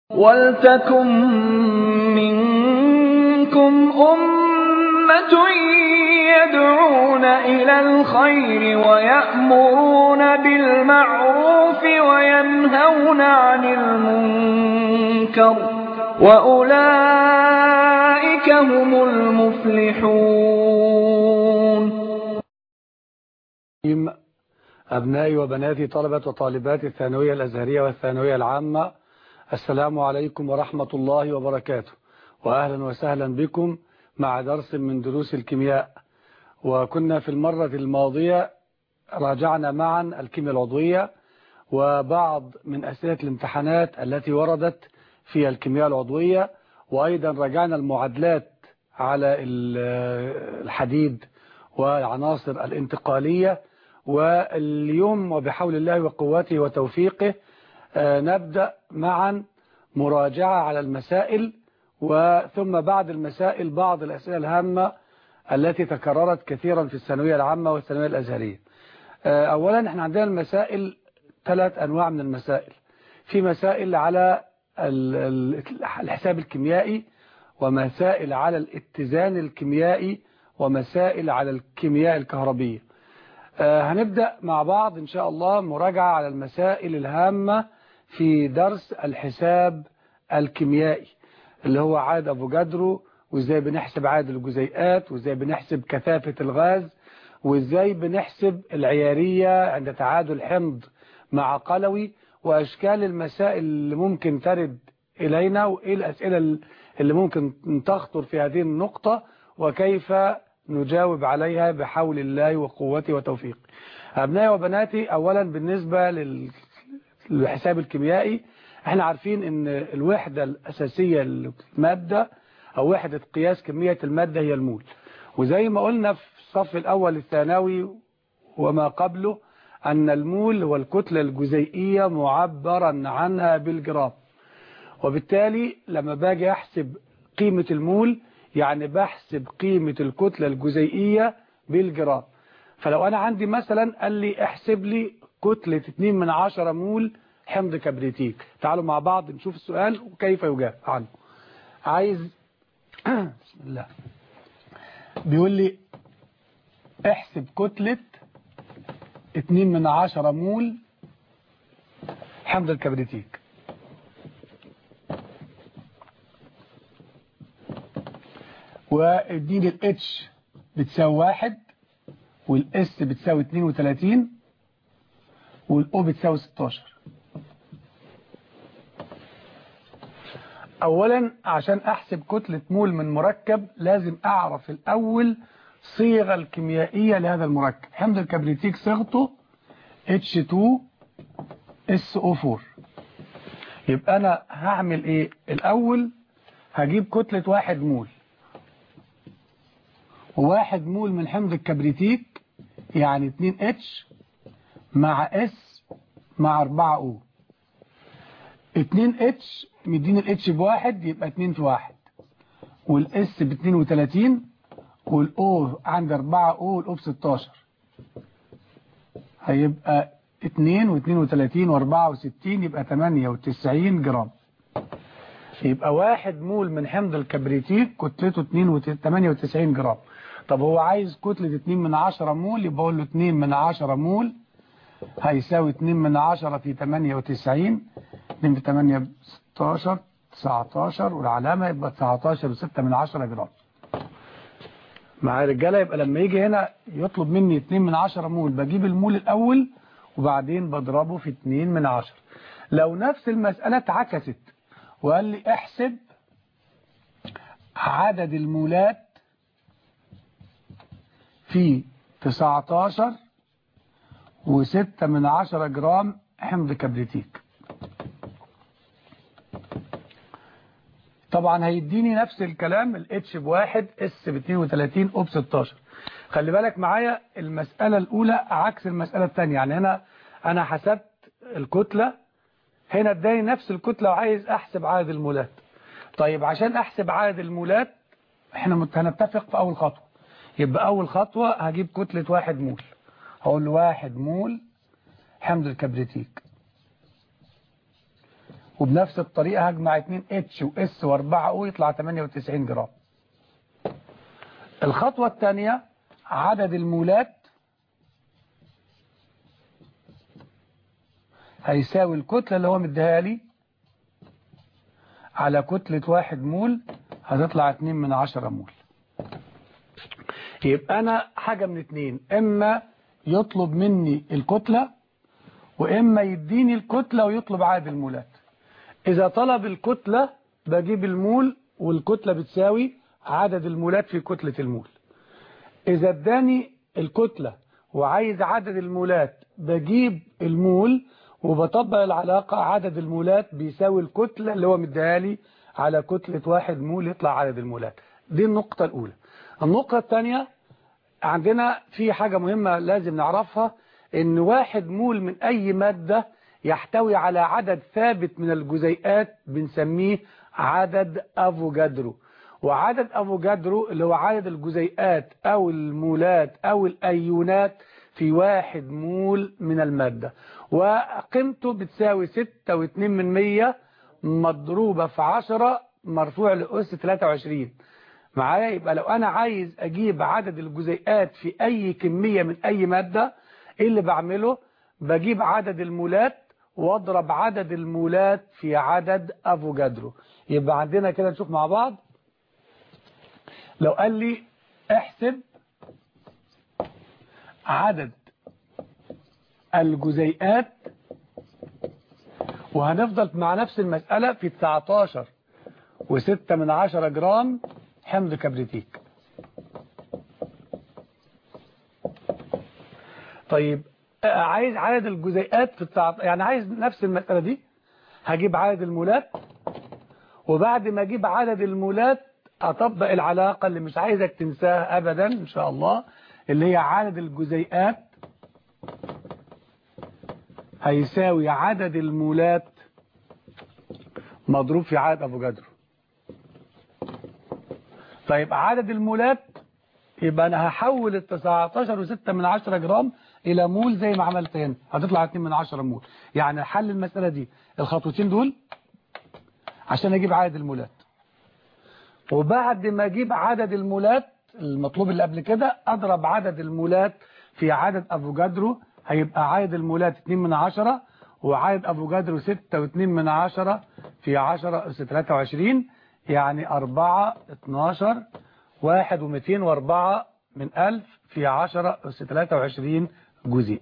وَلْتَكُن مِّنكُمْ أُمَّةٌ يَدْعُونَ إِلَى الْخَيْرِ وَيَأْمُرُونَ بِالْمَعْرُوفِ وَيَنْهَوْنَ عَنِ الْمُنكَرِ ۚ وَأُولَٰئِكَ هُمُ الْمُفْلِحُونَ. أبنائي وبناتي طلبة وطالبات الثانوية الأزهرية والثانوية العامة، السلام عليكم ورحمة الله وبركاته، وأهلا وسهلا بكم مع درس من دروس الكيمياء. وكنا في المرة الماضية راجعنا معا الكيمياء العضوية وبعض من أسئلة الامتحانات التي وردت في الكيمياء العضوية، وأيضا راجعنا المعادلات على الحديد والعناصر الانتقالية. واليوم وبحول الله وقوته وتوفيقه نبدأ معا مراجعة على المسائل، وثم بعد المسائل بعض الأسئلة الهامة التي تكررت كثيرا في الثانوية العامة والثانوية الأزهرية. أولا احنا عندنا المسائل 3 أنواع من المسائل. في مسائل على الحساب الكيميائي، ومسائل على الاتزان الكيميائي، ومسائل على الكيمياء الكهربية. هنبدأ مع بعض إن شاء الله مراجعة على المسائل الهامة في درس الحساب الكيميائي، اللي هو عدد أفوجادرو، وإزاي بنحسب عدد الجزيئات، وإزاي بنحسب كثافة الغاز، وإزاي بنحسب العيارية عند تعادل حمض مع قلوي، وأشكال المسائل اللي ممكن ترد إلينا، وإيه الأسئلة اللي ممكن تخطر في هذه النقطة، وكيف نجاوب عليها بحول الله وقوته وتوفيقه. أبنائي وبناتي، أولا بالنسبة للحساب الكيميائي، احنا عارفين ان الوحدة الأساسية للمادة أو وحدة قياس كمية المادة هي المول. وزي ما قلنا في الصف الأول الثانوي وما قبله أن المول هو الكتلة الجزيئية معبرا عنها بالجرام، وبالتالي لما باجي أحسب قيمة المول يعني بحسب قيمة الكتلة الجزيئية بالجرام. فلو أنا عندي مثلا قال لي احسب لي كتلة 2/10 مول حمض كبريتيك، تعالوا مع بعض نشوف السؤال وكيف يجاب عنه. عايز بسم الله، بيقول لي احسب كتلة 2/10 مول حمض الكبريتيك. واديني الاتش بتساوي 1، والاس بتساوي 32، والاو بتساوي 16. اولا عشان احسب كتلة مول من مركب لازم اعرف الاول صيغة الكيميائية لهذا المركب. حمض الكبريتيك صيغته H2SO4. يبقى انا هعمل ايه؟ الاول هجيب كتلة 1 مول، و1 مول من حمض الكبريتيك يعني 2H مع S مع 4O. 2H مدين الاتش ب1 يبقى 2 في 1، والاس ب 32، والاو عند 4O والاو ب16، هيبقى 2 و32 و64 يبقى 98 جرام. يبقى 1 مول من حمض الكبريتيك كتلته 98 جرام. طب هو عايز كتلة 2/10 مول، يبقى اقول له 2/10 مول هيساوي 2/10 في 98، 2 في 8 ب 16، 19، والعلامة يبقى 19.6 جرام. مع الرجالة يبقى لما يجي هنا يطلب مني 2/10 مول بجيب المول الأول وبعدين بضربه في 2/10. لو نفس المسألة اتعكست وقال لي احسب عدد المولات في 19.6 جرام حمض كبريتيك، طبعا هيديني نفس الكلام، الاتش ب1، اس ب 32، او ب16. خلي بالك معايا المسألة الأولى عكس المسألة الثانية. يعني هنا أنا حسبت الكتلة، هنا اداني نفس الكتلة وعايز أحسب عدد المولات. طيب عشان أحسب عدد المولات احنا هنتفق في أول خطوة. يبقى أول خطوة هجيب كتلة 1 مول، هقول له 1 مول حمض الكبريتيك وبنفس الطريقة هجمع 2 اتش واس و4 او يطلع 98 جرام. الخطوة الثانية عدد المولات هيساوي الكتلة اللي هو مديها لي على كتلة 1 مول، هتطلع 2/10 مول. يبقى أنا حاجة من اتنين، إما يطلب مني الكتلة وإما يديني الكتلة ويطلب عدد المولات. إذا طلب الكتلة بجيب المول والكتلة بتساوي عدد المولات في كتلة المول. إذا اداني الكتلة وعايز عدد المولات بجيب المول وبطبق العلاقة عدد المولات بيساوي الكتلة اللي هو مديها لي على كتلة 1 مول يطلع عدد المولات. دي النقطة الأولى. النقطة الثانية عندنا في حاجة مهمة لازم نعرفها، إن 1 مول من أي مادة يحتوي على عدد ثابت من الجزيئات بنسميه عدد أفوجادرو. وعدد أفوجادرو اللي هو عدد الجزيئات أو المولات أو الأيونات في 1 مول من المادة، وقيمته بتساوي 6.2 مضروبة في 10 مرفوع لأس 23 معايا. يبقى لو أنا عايز أجيب عدد الجزيئات في أي كمية من أي مادة، إيه اللي بعمله؟ بجيب عدد المولات واضرب عدد المولات في عدد أفوجادرو. يبقى عندنا كده نشوف مع بعض. لو قال لي احسب عدد الجزيئات، وهنفضل مع نفس المسألة في 19.6 جرام حمض كبريتيك. طيب عايز عدد الجزيئات في يعني عايز نفس المسألة دي، هجيب عدد المولات، وبعد ما اجيب عدد المولات اطبق العلاقة اللي مش عايزك تنساها ابدا ان شاء الله، اللي هي عدد الجزيئات هيساوي عدد المولات مضروب في عدد افوجادرو. طيب عدد المولات يبقى انا هحول ال 19.6 جرام الى مول زي ما عملت هنا، هتطلع 2/10 مول. يعني حل المسألة دي الخطوتين دول عشان اجيب عدد المولات، وبعد ما اجيب عدد المولات المطلوب اللي قبل كده اضرب عدد المولات في عدد افوجادرو، هيبقى عدد المولات 2/10 وعدد افوجادرو 6.2 في 10 أس 23، يعني 4 12 1 و204 من 1000 في 10 أس 23 جزيء.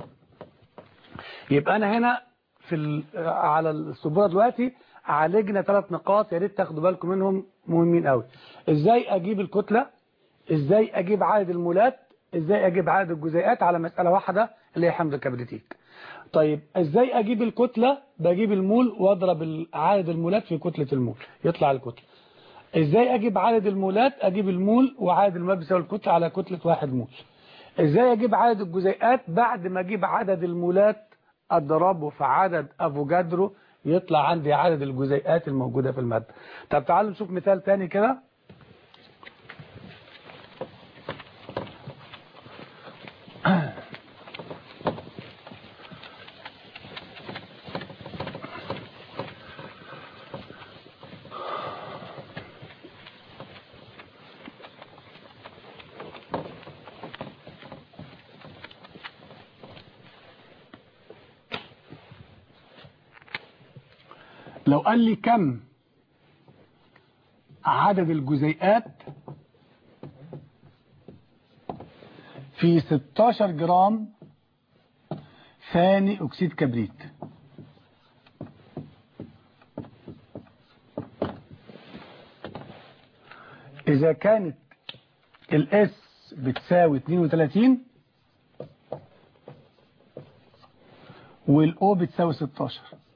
يبقى أنا هنا على السبورة دلوقتي عالجنا 3 نقاط يا ريت تاخدوا بالكم منهم، مهمين قوي. ازاي اجيب الكتلة، ازاي اجيب عدد المولات، ازاي اجيب عدد الجزيئات على مسألة واحدة اللي هي حمض الكبريتيك. طيب ازاي اجيب الكتلة؟ بجيب المول واضرب عدد المولات في كتلة المول يطلع الكتلة. ازاي اجيب عدد المولات؟ اجيب المول وعدد المولات بيساوي الكتلة على كتلة 1 مول. ازاي اجيب عدد الجزيئات؟ بعد ما اجيب عدد المولات اضربه في عدد افوجادرو يطلع عندي عدد الجزيئات الموجودة في المادة. طب تعالوا نشوف مثال تاني كده. لو قال لي كم عدد الجزيئات في 16 جرام ثاني أكسيد كبريت، إذا كانت الإس بتساوي 32 والأو بتساوي 16،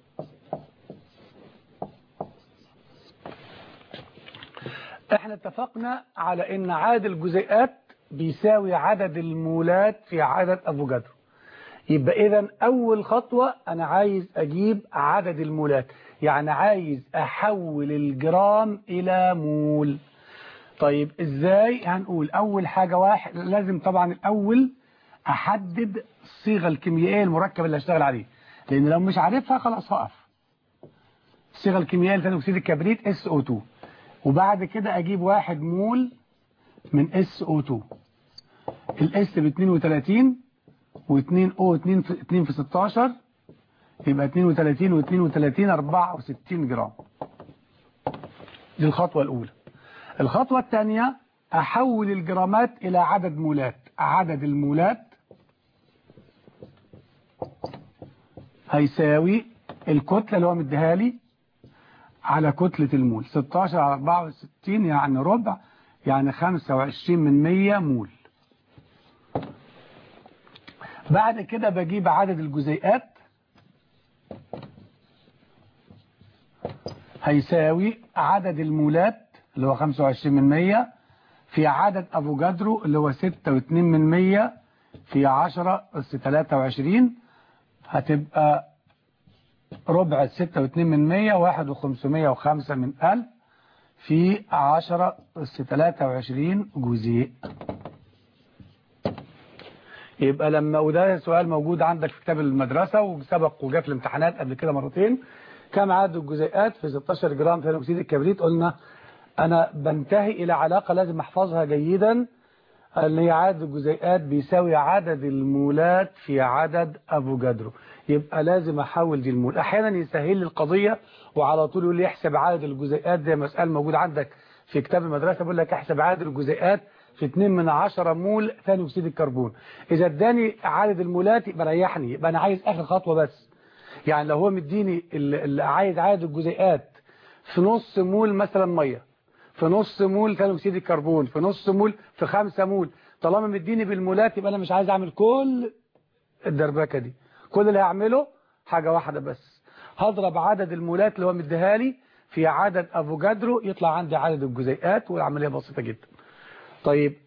احنا اتفقنا على ان عدد الجزيئات بيساوي عدد المولات في عدد افوجادرو. يبقى اذا اول خطوة انا عايز اجيب عدد المولات، يعني عايز احول الجرام الى مول. طيب ازاي؟ هنقول اول حاجة لازم طبعا الاول احدد الصيغة الكيميائية المركب اللي هشتغل عليه، لان لو مش عارفها خلاص هقف. الصيغة الكيميائية لثاني أكسيد الكبريت SO2. وبعد كده أجيب 1 مول من SO2. الS ب 32 و2 O 2 في 16 يبقى 32 و32 64 جرام. دي الخطوة الأولى. الخطوة الثانية أحول الجرامات إلى عدد مولات. عدد المولات هيساوي الكتلة اللي هو مديها لي على كتلة المول. 16 على 64 يعني ربع، يعني 25 من 100 مول. بعد كده بجيب عدد الجزيئات هيساوي عدد المولات اللي هو 25 من 100 في عدد أفوجادرو اللي هو 6.2 من 100 في 10 أس 23 هتبقى ربع 6.2 من 100 1,505 من 1000 في 10 أس 23 جزيء. يبقى وده سؤال موجود عندك في كتاب المدرسة وسبق وجاء في الامتحانات قبل كده مرتين. كم عدد الجزيئات في 16 جرام ثاني أكسيد الكبريت؟ قلنا أنا بنتهي إلى علاقة لازم أحفظها جيدا، اللي هي عدد الجزيئات بيساوي عدد المولات في عدد أفوجادرو. يبقى لازم أحول دي المول. أحيانا يسهل لي القضية وعلى طول يقول لي احسب عدد الجزيئات، زي مسألة موجود عندك في كتاب المدرسة بيقول لك احسب عدد الجزيئات في 2 من 10 مول ثاني أكسيد الكربون. إذا اداني عدد المولات يبقى ريحني، يبقى أنا عايز آخر خطوة بس. يعني لو هو مديني اللي عايز عدد الجزيئات في نص مول مثلا ميه، في نص مول ثاني اكسيد الكربون، في نص مول، في 5 مول، طالما مديني بالمولات يبقى انا مش عايز اعمل كل الدربكه دي. كل اللي هعمله حاجه واحده بس، هضرب عدد المولات اللي هو مديها لي في عدد افوجادرو يطلع عندي عدد الجزيئات، والعمليه بسيطه جدا. طيب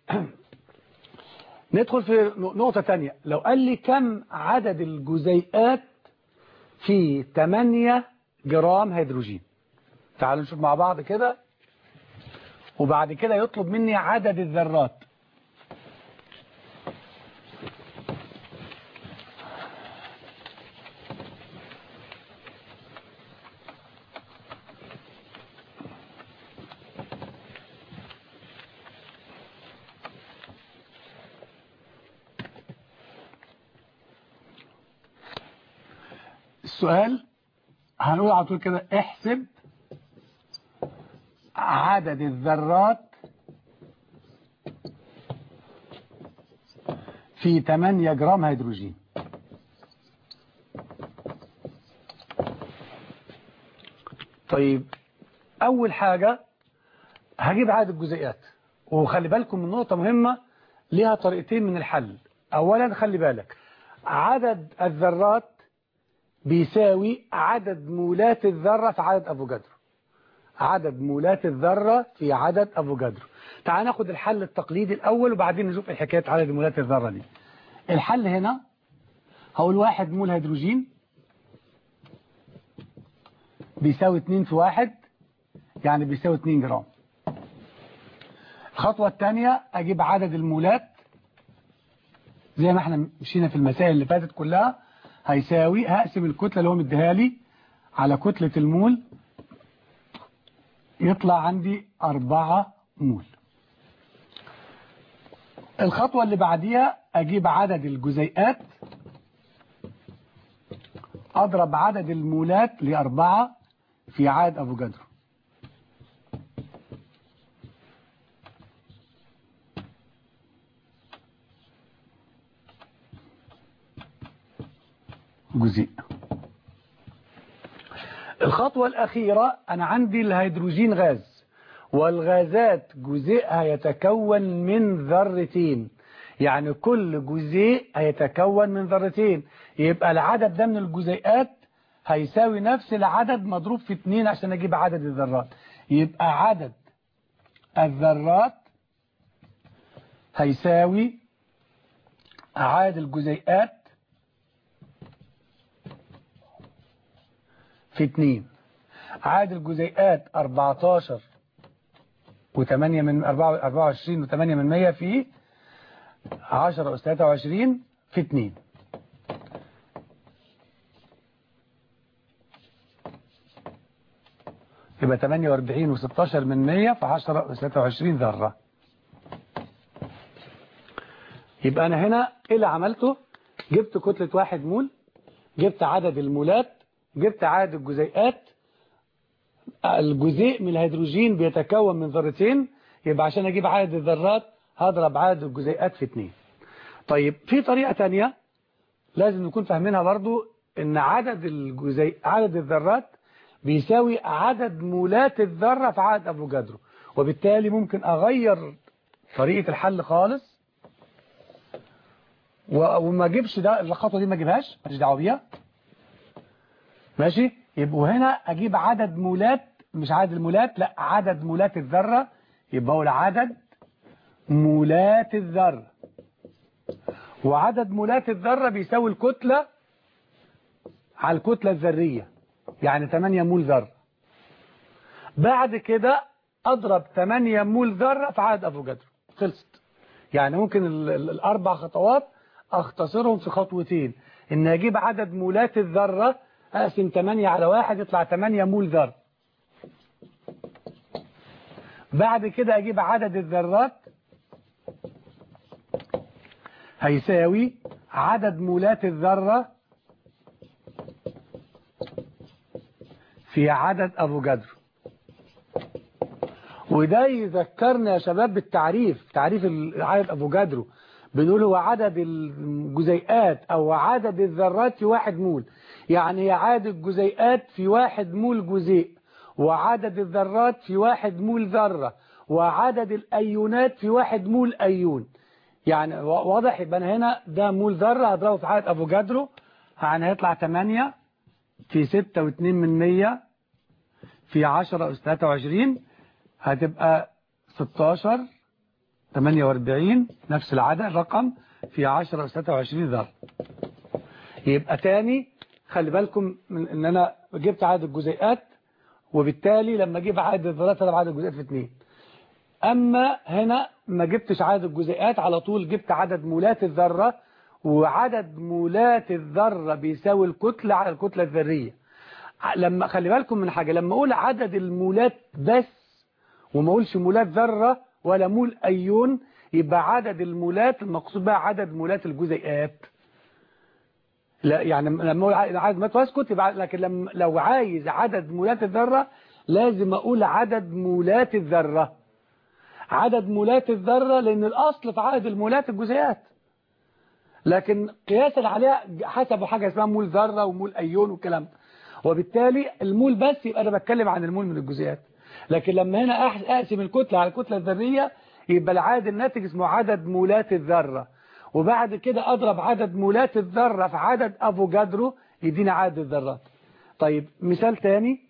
ندخل في نقطه ثانيه. لو قال لي كم عدد الجزيئات في 8 جرام هيدروجين، تعالوا نشوف مع بعض كده. وبعد كده يطلب مني عدد الذرات. السؤال هنقول على طول كده احسب عدد الذرات في 8 جرام هيدروجين. طيب أول حاجة هجيب عدد الجزيئات، وخلي بالكم من نقطة مهمة ليها طريقتين من الحل. أولا خلي بالك عدد الذرات بيساوي عدد مولات الذرة في عدد أفوجادرو. عدد مولات الذرة في عدد أفوجادرو. تعال ناخد الحل التقليدي الأول وبعدين نشوف الحكاية عدد مولات الذرة دي. الحل هنا هقول 1 مول هيدروجين بيساوي 2 في 1 يعني بيساوي 2 جرام. الخطوة الثانية أجيب عدد المولات زي ما احنا مشينا في المسائل اللي فاتت كلها، هيساوي هقسم الكتلة اللي هو مديها لي على كتلة المول يطلع عندي 4 مول. الخطوة اللي بعديها أجيب عدد الجزيئات أضرب عدد المولات ل4 في عدد أفوجادرو. جزيء. الخطوة الأخيرة أنا عندي الهيدروجين غاز، والغازات جزيئها يتكون من ذرتين، يعني كل جزيء هيتكون من ذرتين. يبقى العدد ده من الجزيئات هيساوي نفس العدد مضروب في 2 عشان أجيب عدد الذرات. يبقى عدد الذرات هيساوي عدد الجزيئات في 2. عدد الجزيئات 14 و8 من 24 و8 من 100 في 10 أس 23 في 2. يبقى 48 و16 من 100 في 10 23 ذرة. يبقى أنا هنا إيه اللي عملته؟ جبت كتلة 1 مول، جبت عدد المولات، جبت عدد الجزيئات. الجزيء من الهيدروجين بيتكون من ذرتين، يبقى عشان أجيب عدد الذرات هضرب عدد الجزيئات في 2. طيب في طريقة تانية لازم نكون فاهمينها برضو، إن عدد الذرات بيساوي عدد مولات الذرة في عدد أفوجادرو، وبالتالي ممكن أغير طريقة الحل خالص وما اجيبش ده، الخطوة دي ما اجيبهاش، ماليش دعوه بيها. ماشي، يبقوا هنا اجيب عدد مولات، مش عدد المولات، لا عدد مولات الذرة، يبقى هو عدد مولات الذرة، وعدد مولات الذرة بيساوي الكتلة على الكتلة الذرية، يعني 8 مول ذرة. بعد كده اضرب 8 مول ذرة في عدد افوجادرو، خلصت. يعني ممكن الاربع خطوات اختصرهم في خطوتين، ان اجيب عدد مولات الذرة اقسم 8 على 1 يطلع 8 مول ذرة. بعد كده اجيب عدد الذرات هيساوي عدد مولات الذرة في عدد افوجادرو. وده يذكرنا يا شباب بالتعريف، تعريف عدد افوجادرو، بنقول هو عدد الجزيئات او عدد الذرات في 1 مول. يعني هي عدد الجزيئات في 1 مول جزيء، وعدد الذرات في 1 مول ذرة، وعدد الايونات في 1 مول ايون. يعني واضح؟ يبقى أنا هنا ده مول ذرة هضربه في عدد افوجادرو، يعني هيطلع 8 في 6.2 في 10 أس 23 هتبقى 16 48 نفس العدد رقم في 10 أس 23 ذرة. يبقى تاني خلي بالكم من ان انا جبت عدد الجزيئات، وبالتالي لما اجيب عدد الذرات اضرب عدد الجزيئات في 2. اما هنا ما جبتش عدد الجزيئات، على طول جبت عدد مولات الذرة، وعدد مولات الذرة بيساوي الكتلة على الكتلة الذرية. لما خلي بالكم من حاجة، لما اقول عدد المولات بس وما اقولش مولات ذرة ولا مول ايون، يبقى عدد المولات المقصود بها عدد مولات الجزيئات. لا يعني لما اقول عدد مولات واسكت يبقى، لكن لو عايز عدد مولات الذرة لازم اقول عدد مولات الذرة. عدد مولات الذرة لان الاصل في عدد المولات الجزيئات، لكن قياسا عليها حسبوا حاجة اسمها مول ذرة ومول ايون والكلام ده، وبالتالي المول بس يبقى انا بتكلم عن المول من الجزيئات. لكن لما هنا اقسم الكتلة على الكتلة الذرية يبقى العدد الناتج اسمه عدد مولات الذرة، وبعد كده اضرب عدد مولات الذرة في عدد افوجادرو يدينا عدد الذرات. طيب مثال تاني،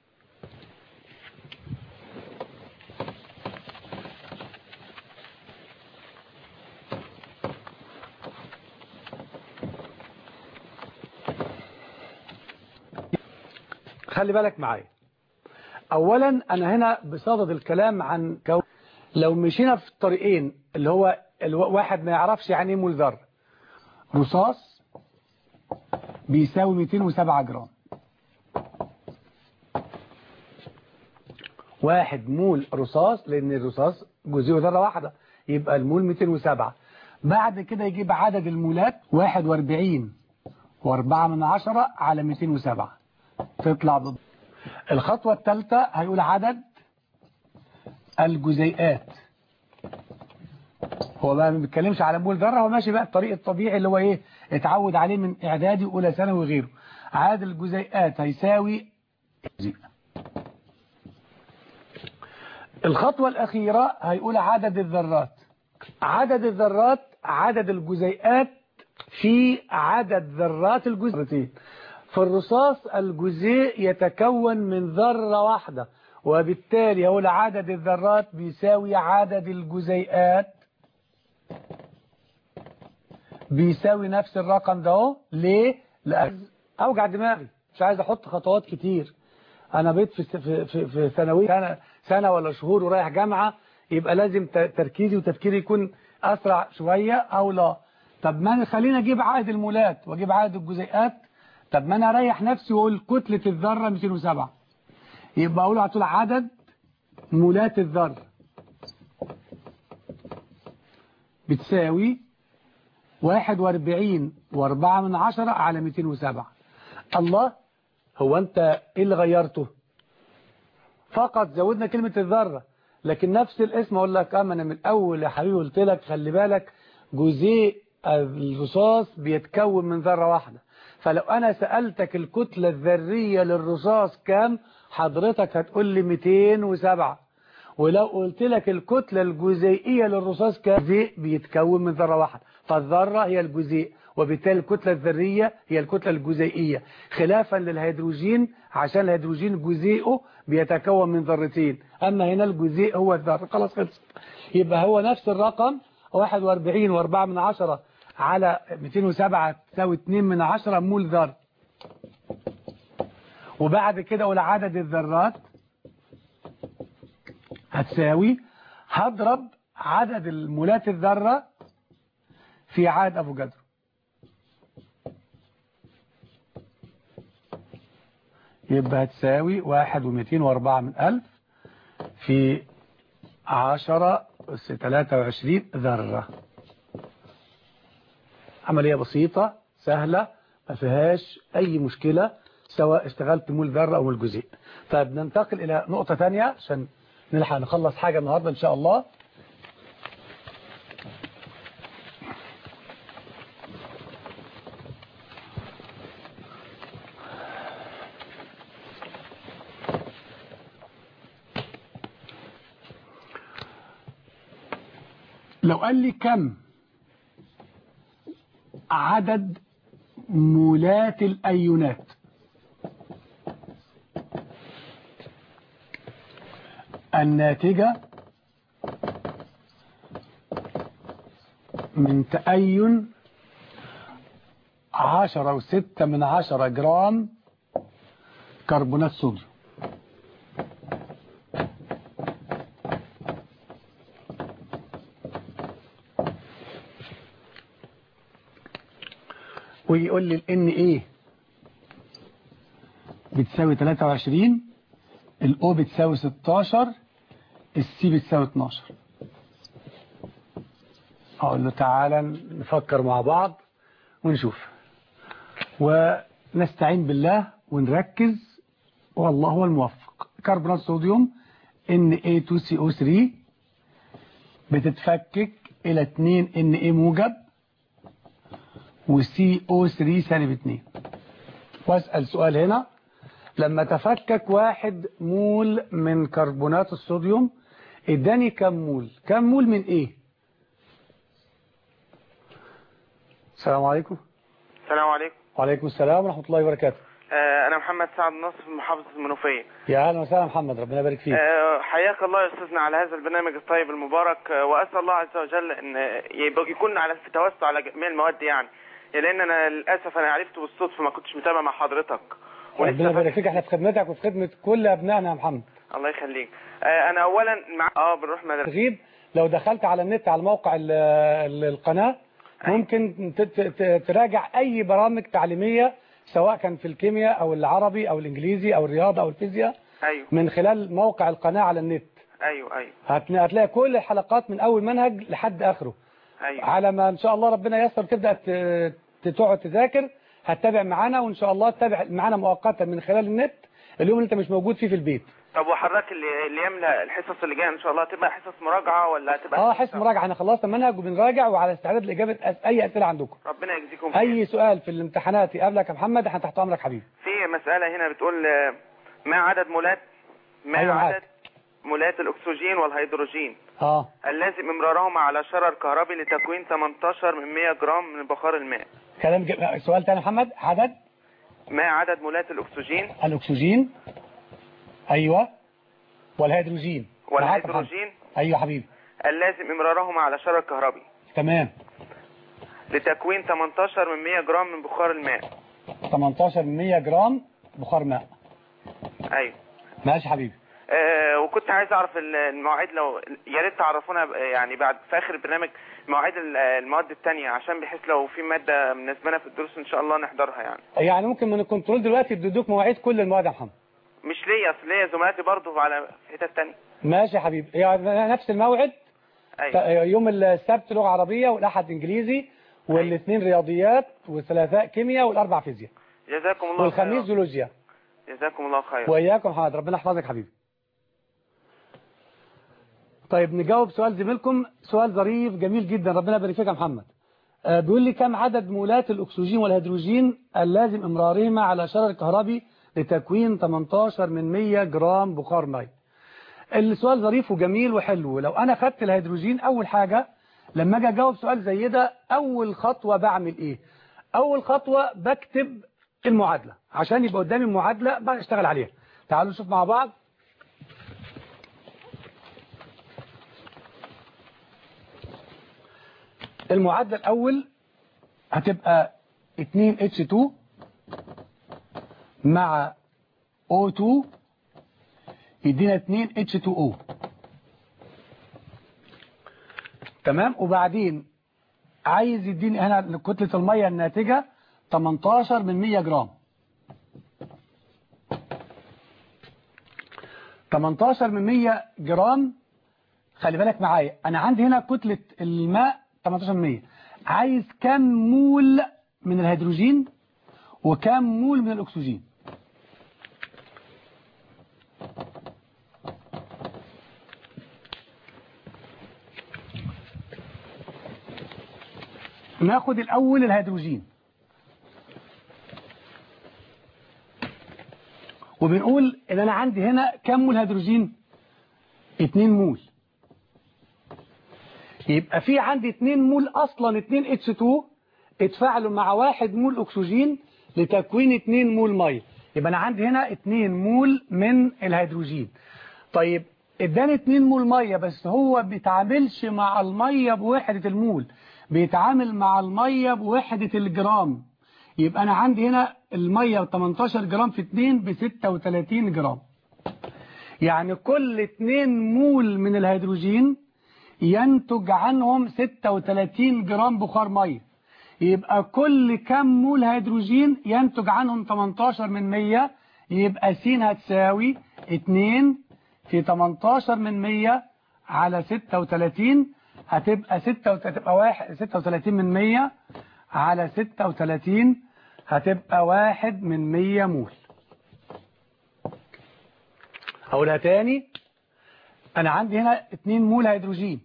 خلي بالك معايا. اولا انا هنا بصدد الكلام عن لو مشينا في الطريقين اللي هو الواحد ما يعرفش يعني ايه مول ذره، رصاص بيساوي 207 جرام، 1 مول رصاص، لان الرصاص جزيء ذره واحده يبقى المول 207. بعد كده يجيب عدد المولات 41.4 على 207 تطلع ضد. الخطوة الثالثة هيقول عدد الجزيئات. هو بقى ما بيتكلمش على مول ذرة، هو ماشي بقى الطريق الطبيعي اللي هو ايه اتعود عليه من اعدادي واولى ثانوي وغيره. عدد الجزيئات هيساوي جزيء. الخطوة الأخيرة هيقول عدد الذرات. عدد الذرات عدد الجزيئات في عدد ذرات الجزيئتين. في الرصاص الجزيء يتكون من ذرة واحدة، وبالتالي هو عدد الذرات بيساوي عدد الجزيئات بيساوي نفس الرقم ده اهو. ليه؟ لأن اوجع دماغي مش عايز احط خطوات كتير. انا بقيت في ثانوي سنة ولا شهور ورايح جامعة، يبقى لازم تركيزي وتفكيري يكون اسرع شوية او لا. طب ما خلينا اجيب عدد المولات واجيب عدد الجزيئات. طب ما انا اريح نفسي واقول كتلة الذرة 207، يبقى أقول على طول عدد مولات الذرة بتساوي 41.4 على 207. الله، هو أنت إيه اللي غيرته؟ فقط زودنا كلمة الذرة، لكن نفس الاسم. أقول لك أنا من الأول يا حبيبي قلت لك خلي بالك جزيء الرصاص بيتكون من ذرة واحدة، فلو أنا سألتك الكتلة الذرية للرصاص كام حضرتك هتقول لي 207. ولو قلت لك الكتلة الجزيئية للرصاص كام، جزيء بيتكون من ذرة واحدة، فالذرة هي الجزيء وبالتالي الكتلة الذرية هي الكتلة الجزيئية، خلافا للهيدروجين عشان الهيدروجين جزيئه بيتكون من ذرتين، أما هنا الجزيء هو الذرة. خلاص خلص. يبقى هو نفس الرقم 41.4 على 207 تساوي 2 مول ذرة. وبعد كده أقول عدد الذرات هتساوي، هضرب عدد المولات الذرة في عدد أفوكادرو، يبقى هتساوي 1.204 في 10⁻23 ذرة. عملية بسيطة سهلة ما فيهاش أي مشكلة سواء اشتغلت مول ذرة أو مول جزيء. طيب ننتقل إلى نقطة تانية عشان نلحق نخلص حاجة النهاردة إن شاء الله. لو قال لي كم عدد مولات الأيونات الناتجة من تأين 10.6 جرام كربونات صوديوم، ويقول لي ال Na بتساوي 23، ال O بتساوي 16، ال C بتساوي 12. أقول له تعالى نفكر مع بعض ونشوف ونستعين بالله ونركز والله هو الموفق. كربونات صوديوم Na2CO3 بتتفكك إلى 2 Na موجب وCO3 سالب 2. واسأل سؤال هنا، لما تفكك 1 مول من كربونات الصوديوم اداني كم مول؟ كم مول من ايه؟ السلام عليكم. السلام عليكم. وعليكم السلام ورحمة الله وبركاته. أنا محمد سعد نصر من محافظة المنوفية. يا أهلا وسهلا محمد، ربنا يبارك فيك. حياك الله يا أستاذنا على هذا البرنامج الطيب المبارك، وأسأل الله عز وجل أن يكون في توسع على جميع المواد يعني لأن أنا للأسف أنا عرفته بالصدفة ما كنتش متابع مع حضرتك. ربنا يبارك فيك، احنا في خدمتك وفي خدمة كل أبنائنا يا محمد. الله يخليك. أنا أولا بنروح تغيب لو دخلت على النت على موقع القناة ممكن تراجع أي برامج تعليمية سواء كان في الكيمياء أو العربي أو الإنجليزي أو الرياضة أو الفيزياء. أيوه. من خلال موقع القناة على النت. أيوه. هتلاقي كل الحلقات من أول منهج لحد آخره. أيوه. على ما إن شاء الله ربنا ييسر تبدأ تقعد تذاكر هتتابع معانا، وإن شاء الله تتابع معانا مؤقتا من خلال النت اليوم اللي أنت مش موجود فيه في البيت. طب وحضرتك اللي يملى الحصص اللي جايه ان شاء الله تبقى حصص مراجعه ولا هتبقى حصص مراجعه؟ احنا خلصنا المنهج وبنراجع وعلى استعداد لاجابه اي اسئله عندكم. ربنا يجزيكم خير. اي سؤال في الامتحانات يقابلك يا محمد احنا تحت امرك حبيبي. في مساله هنا بتقول ما عدد مولات الاكسجين والهيدروجين اللازم امرارهما على شرر كهربي لتكوين 18 من 100 جرام من بخار الماء. سؤال تاني يا محمد. ما عدد مولات الاكسجين ايوه والهيدروجين ايوه حبيبي اللازم امرارهما على شرر كهربي تمام لتكوين 18 من 100 جرام من بخار الماء. 18 من 100 جرام بخار ماء. ايوه ماشي حبيبي. وكنت عايز اعرف المواعيد، لو يا ريت تعرفونا يعني بعد في اخر البرنامج مواعيد المواد الثانيه عشان بحيث لو في ماده مناسبه في الدروس ان شاء الله نحضرها يعني. ممكن من الكنترول دلوقتي يدوك مواعيد كل المواد يا محمد. مش ليا، اصل ليا زملاتي برضه على في حتت تانية. ماشي يا حبيبي، يعني نفس الموعد. ايوه. يوم السبت لغة عربية، والأحد إنجليزي، والاثنين رياضيات، والثلاثاء كيمياء، والأربع فيزياء، جزاكم الله والخميس خيرا. جيولوجيا. جزاكم الله خيرا. وإياكم حاضر، ربنا يحفظك حبيبي. طيب نجاوب سؤال زميلكم، سؤال ظريف جميل جدا، ربنا يبارك فيك يا محمد. بيقول لي كم عدد مولات الأكسجين والهيدروجين اللازم إمرارهما على شرر كهربي لتكوين 18 من 100 جرام بخار ماء؟ السؤال ظريف وجميل وحلو. لو أنا خدت الهيدروجين، أول حاجة لما أجي أجاوب سؤال زي ده، أول خطوة بعمل إيه؟ أول خطوة بكتب المعادلة عشان يبقى قدامي المعادلة بشتغل عليها. تعالوا نشوف مع بعض. المعادلة الأول هتبقى 2H2 مع O2 يدينا 2H2O. تمام. وبعدين عايز يديني هنا كتلة المية الناتجة 18 من 100 جرام. 18 من 100 جرام. خلي بالك معايا، أنا عندي هنا كتلة الماء 18 من 100. عايز كم مول من الهيدروجين وكم مول من الأكسجين؟ ناخد الأول الهيدروجين، وبنقول إن أنا عندي هنا كم مول هيدروجين؟ 2 مول. يبقى في عندي 2 مول أصلا 2H2 اتفاعلوا مع 1 مول أكسجين لتكوين 2 مول مية. يبقى أنا عندي هنا 2 مول من الهيدروجين. طيب اداني 2 مول مية، بس هو بيتعاملش مع المية بوحدة المول، بيتعامل مع المية بوحدة الجرام. يبقى أنا عندي هنا المية 18 جرام في 2 ب 36 جرام. يعني كل 2 مول من الهيدروجين ينتج عنهم 36 جرام بخار مية. يبقى كل كم مول هيدروجين ينتج عنهم 18 من 100. يبقى س هتساوي 2 في 18 من 100 على 36. هتبقى 36 من 100 على 36 هتبقى 1 من 100 مول. أقولها تاني، أنا عندي هنا 2 مول هيدروجين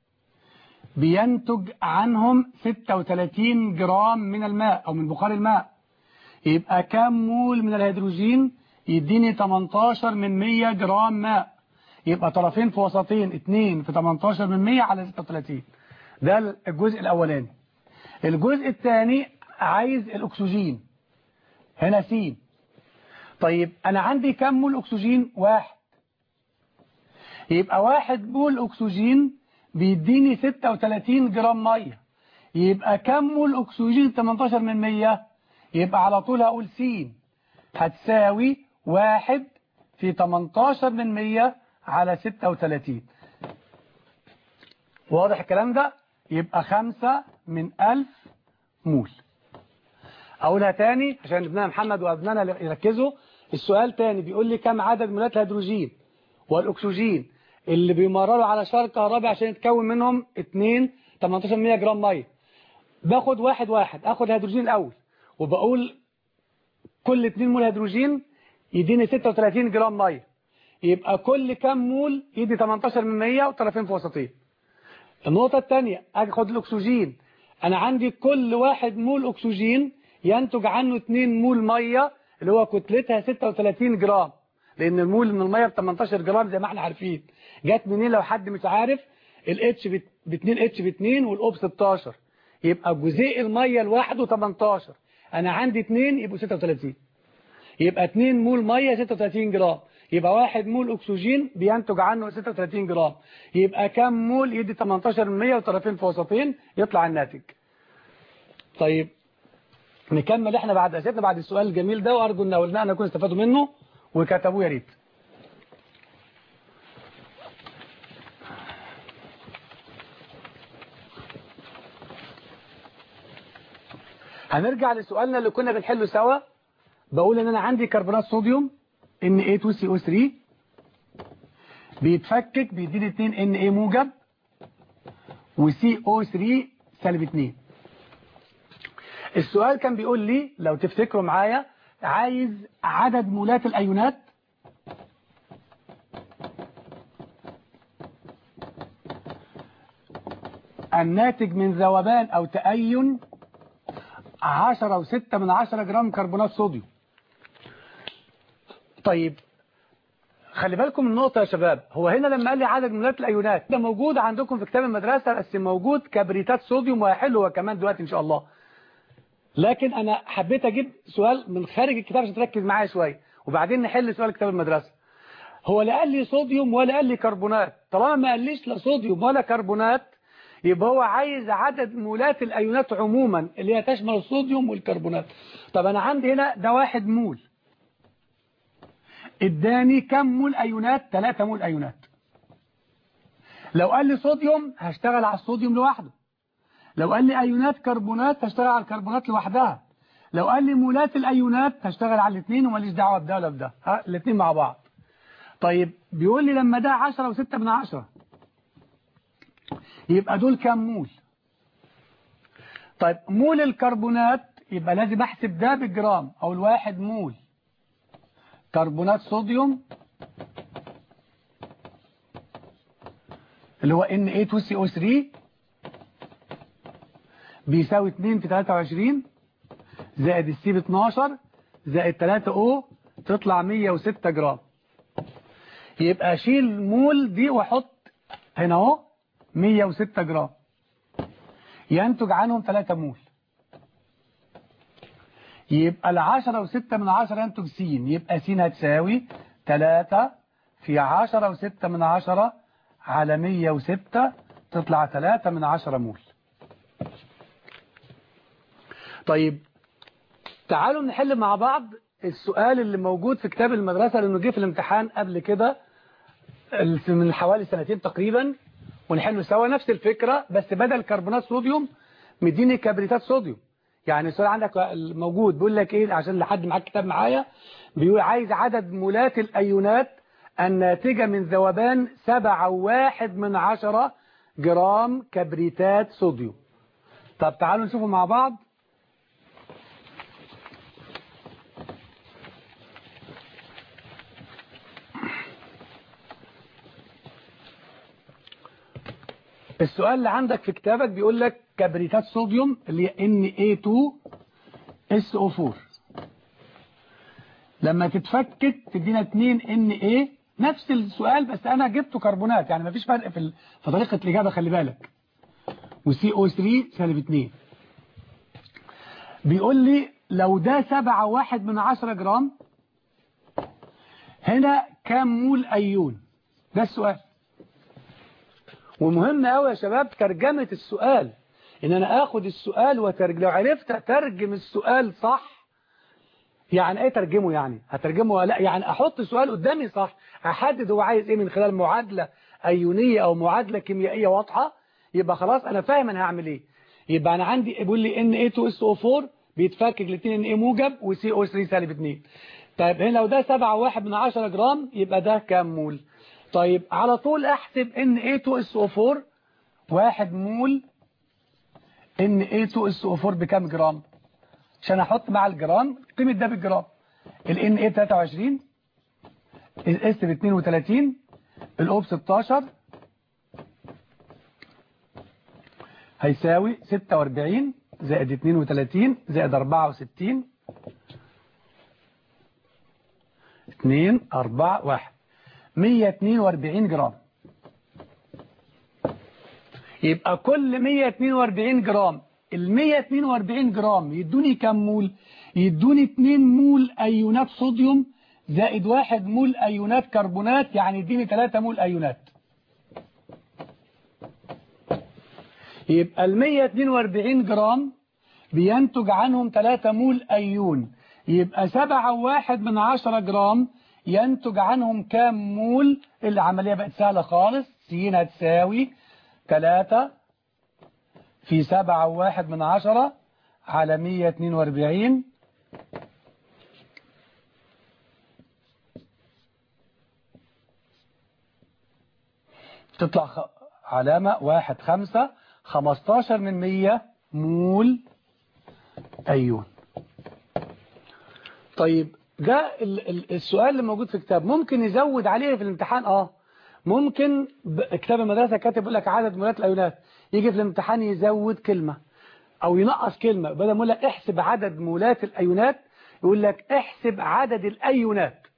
بينتج عنهم 36 جرام من الماء أو من بخار الماء. يبقى كم مول من الهيدروجين يديني 18 من 100 جرام ماء. يبقى طرفين في وسطين، 2 في 18 من 100 على 36. ده الجزء الأولاني. الجزء الثاني عايز الأكسجين، هنا س. طيب أنا عندي كم مول أكسجين؟ 1. يبقى 1 مول أكسجين بيديني 36 جرام مية. يبقى كم مول أكسجين 18 من 100؟ يبقى على طول هقول س هتساوي 1 في 18 من 100 على 36. واضح الكلام ده؟ يبقى 5 من 1000 مول. أقولها تاني عشان ابننا محمد وابننا يركزوا. السؤال تاني بيقول لي كم عدد مولات الهيدروجين والأكسجين اللي بيمرروا على شرر كهربي عشان يتكون منهم 2 18 100 جرام ميه. باخد واحد اخد هيدروجين الاول، وبقول كل 2 مول هيدروجين يديني 36 جرام ميه. يبقى كل كام مول يدي 18 من 100 وطرفين في وسطين. النقطه الثانيه اخد الاكسجين، انا عندي كل 1 مول اكسجين ينتج عنه 2 مول ميه اللي هو كتلتها 36 جرام، لان المول من الميه ب 18 جرام زي ما احنا عارفين. جت منين لو حد مش عارف؟ الاتش ب 2 اتش ب 2 والاو ب 16. يبقى جزيء الميه لوحده 18. انا عندي 2 يبقوا 36. يبقى 2 مول ميه 36 جرام. يبقى 1 مول اكسجين بينتج عنه 36 جرام. يبقى كم مول يدي 18 من 100 وطرفين في وسطين يطلع الناتج. طيب نكمل احنا بعد اسئلتنا بعد السؤال الجميل ده، وارجو ان اولادنا يكونوا استفادوا منه وكتبوه يا ريت. هنرجع لسؤالنا اللي كنا بنحله سوا. بقول ان انا عندي كربونات صوديوم Na2CO3 بيتفكك بيديني 2 Na موجب وCO3 سالب 2. السؤال كان بيقول لي لو تفتكروا معايا عايز عدد مولات الأيونات الناتج من ذوبان أو تأين 10.6 جرام كربونات صوديوم. طيب خلي بالكم من النقطة يا شباب، هو هنا لما قال لي عدد مولات الأيونات ده موجود عندكم في كتاب المدرسة، بس موجود كبريتات صوديوم وهيحله هو كمان دلوقتي إن شاء الله. لكن أنا حبيت أجيب سؤال من خارج الكتاب عشان تركز معايا شوية وبعدين نحل سؤال كتاب المدرسة. هو لا قال لي صوديوم ولا قال لي كربونات، طالما ما قاليش لا صوديوم ولا كربونات يبقى هو عايز عدد مولات الأيونات عموما اللي هي تشمل الصوديوم والكربونات. طب أنا عندي هنا ده 1 مول، اداني كم مول أيونات؟ 3 مول أيونات. لو قال لي صوديوم هشتغل على الصوديوم لوحده، لو قال لي أيونات كربونات هشتغل على الكربونات لوحدها، لو قال لي مولات الأيونات هشتغل على الاثنين وماليش دعوة بده ولا بده، الاثنين مع بعض. طيب بيقول لي لما ده 10.6 يبقى دول كام مول؟ طيب مول الكربونات يبقى لازم احسب ده بالجرام، او الواحد مول كربونات صوديوم اللي هو Na2CO3 بيساوي 2 في 23 زائد السي ب 12 زائد 3O تطلع 106 جرام. يبقى اشيل مول دي واحط هنا اهو 106 جرام، ينتج عنهم 3 مول. يبقى 10.6 ينتج س، يبقى س هتساوي 3 في 10.6 على 106 تطلع 3 مول. من طيب تعالوا نحل مع بعض السؤال اللي موجود في كتاب المدرسة لأنه جه في الامتحان قبل كده من حوالي 2 تقريبا، ونحله سوا نفس الفكرة بس بدل كربونات صوديوم مديني كبريتات صوديوم. يعني السؤال عندك موجود بيقول لك ايه عشان لحد معاك كتاب معايا، بيقول عايز عدد مولات الأيونات الناتجة من ذوبان 7.1 جرام كبريتات صوديوم. طب تعالوا نشوفه مع بعض. السؤال اللي عندك في كتابك بيقول لك كبريتات صوديوم اللي هي Na2SO4 لما تتفكك تدينا 2 Na، نفس السؤال بس انا جبته كربونات، يعني مفيش فرق في طريقة الإجابة خلي بالك، وCO3 سالب 2. بيقول لي لو ده 7.1 جرام هنا كام مول أيون؟ ده السؤال. ومهم قوي يا شباب ترجمة السؤال، ان انا اخد السؤال وترجم. لو عرفت اترجم السؤال صح، يعني ايه ترجمه؟ يعني هترجمه ولا لا؟ يعني احط السؤال قدامي صح، احدد هو عايز ايه من خلال معادلة ايونية او معادلة كيميائية واضحة، يبقى خلاص انا فاهم انا هعمل ايه. يبقى انا عندي بيقول لي Na2SO4 بيتفكك ل 2 Na موجب وCO3 سالب 2. طيب هنا لو ده 7.1 جرام يبقى ده كام مول؟ طيب على طول احسب Na2SO4 1 مول Na2SO4 بكام جرام عشان احط مع الجرام قيمة ده بالجرام. ال Na 23 الاس ب 32 الاو ب 16 هيساوي 46 زائد 32 زائد 64 2 4 1 142 جرام. يبقى كل 142 جرام ال 142 جرام يدوني كم مول؟ يدوني 2 مول أيونات صوديوم زائد 1 مول أيونات كربونات، يعني يديني 3 مول أيونات. يبقى ال 142 جرام بينتج عنهم 3 مول أيون، يبقى 7.1 جرام ينتج عنهم كام مول؟ العملية بقت سهلة خالص، س هتساوي 3 في 7.1 على 142 تطلع علامة 1 5 15 من 100 مول أيون. طيب ده السؤال اللي موجود في الكتاب، ممكن يزود عليه في الامتحان. ممكن كتاب المدرسة كاتب يقول لك عدد مولات الأيونات، يجي في الامتحان يزود كلمة أو ينقص كلمة، بدل ما يقول لك احسب عدد مولات الأيونات يقول لك احسب عدد الأيونات.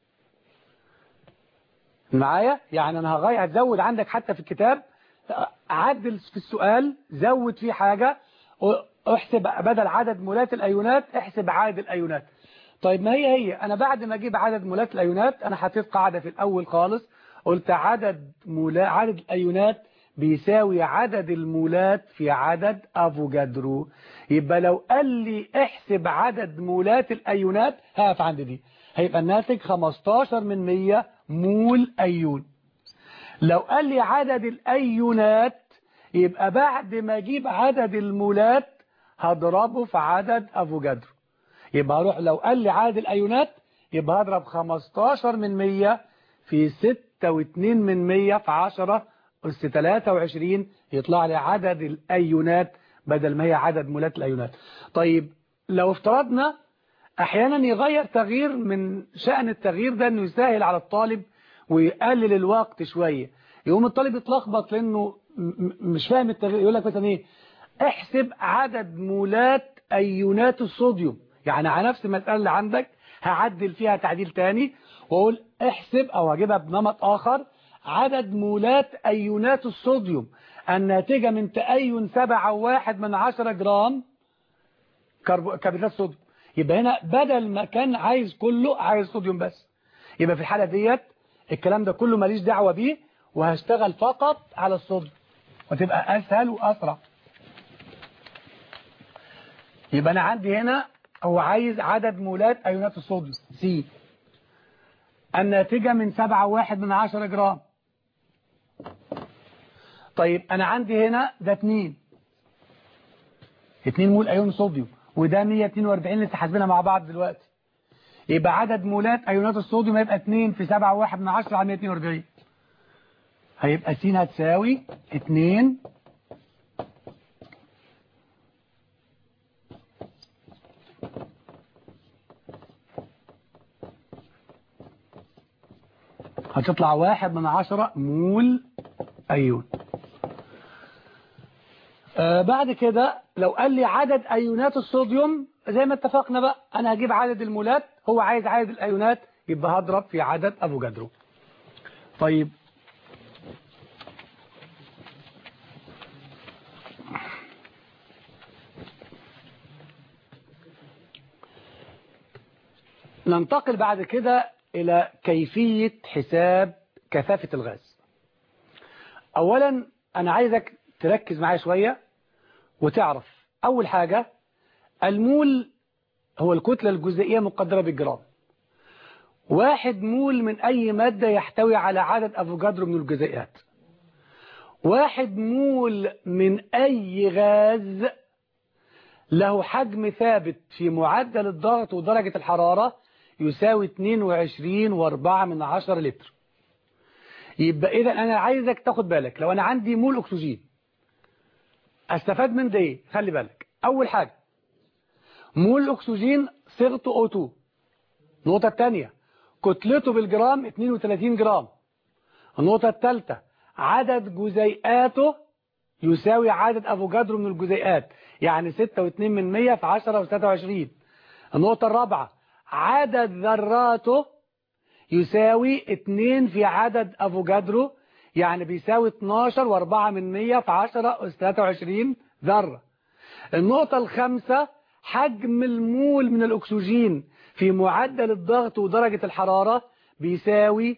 معايا؟ يعني أنا هزود عندك حتى في الكتاب، عدل في السؤال، زود فيه حاجة، احسب بدل عدد مولات الأيونات احسب عدد الأيونات. طيب ما هي أنا بعد ما أجيب عدد مولات الأيونات أنا حطيت قاعدة في الأول خالص، قلت عدد الأيونات بيساوي عدد المولات في عدد أفوجادرو. يبقى لو قال لي احسب عدد مولات الأيونات هقف عند دي، هيبقى الناتج 15 من 100 مول أيون. لو قال لي عدد الأيونات يبقى بعد ما أجيب عدد المولات هضربه في عدد أفوجادرو. يبقى هروح لو قال لي عدد الأيونات يبقى هضرب 15 من 100 في 6.2 من 100 في 10 أس 23 يطلع لي عدد الأيونات بدل ما هي عدد مولات الأيونات. طيب لو افترضنا أحيانا يغير تغيير من شأن التغيير ده أنه يسهل على الطالب ويقلل الوقت شوية، يقوم الطالب يتلخبط لأنه مش فاهم التغيير، يقول لك مثلا إيه احسب عدد مولات أيونات الصوديوم. يعني على نفس المسألة اللي عندك هعدل فيها تعديل تاني واقول احسب او هجيبها بنمط اخر عدد مولات ايونات الصوديوم الناتجة من تأين 7.1 جرام كربونات صوديوم. يبقى هنا بدل ما كان عايز كله عايز صوديوم بس، يبقى في الحالة ديت الكلام ده كله ماليش دعوة بيه وهشتغل فقط على الصوديوم وتبقى اسهل واسرع. يبقى انا عندي هنا هو عايز عدد مولات ايونات الصوديوم سي الناتجة من 7.1 جرام. طيب انا عندي هنا ده 2 مول ايون صوديوم وده 142 لسه حاسبينها مع بعض دلوقتي. يبقى عدد مولات ايونات الصوديوم هيبقى 2 في 7.1 على 142، هيبقى س هتساوي 2 هتطلع 1/10 مول أيون. بعد كده لو قال لي عدد أيونات الصوديوم زي ما اتفقنا بقى أنا هجيب عدد المولات، هو عايز عدد الأيونات يبقى هضرب في عدد أفوجادرو. طيب ننتقل بعد كده إلى كيفية حساب كثافة الغاز. أولا أنا عايزك تركز معايا شوية وتعرف أول حاجة المول هو الكتلة الجزيئية مقدرة بالجرام. 1 مول من أي مادة يحتوي على عدد أفوجادرو من الجزيئات. 1 مول من أي غاز له حجم ثابت في معدل الضغط ودرجة الحرارة يساوي 22.4 لتر. يبقى إذا أنا عايزك تاخد بالك لو أنا عندي مول أكسجين استفاد من ده إيه؟ خلي بالك أول حاجة مول أكسجين صيغته O2. النقطة الثانية كتلته بالجرام 32 جرام. النقطة الثالثة عدد جزيئاته يساوي عدد أفوجادرو من الجزيئات يعني 6.2 من 100 في 10 و23. النقطة الرابعة عدد ذراته يساوي 2 في عدد أفوجادرو يعني بيساوي 12.4 من 100 في 10 أس 23 ذرة. النقطة الخامسة حجم المول من الأكسجين في معدل الضغط ودرجة الحرارة بيساوي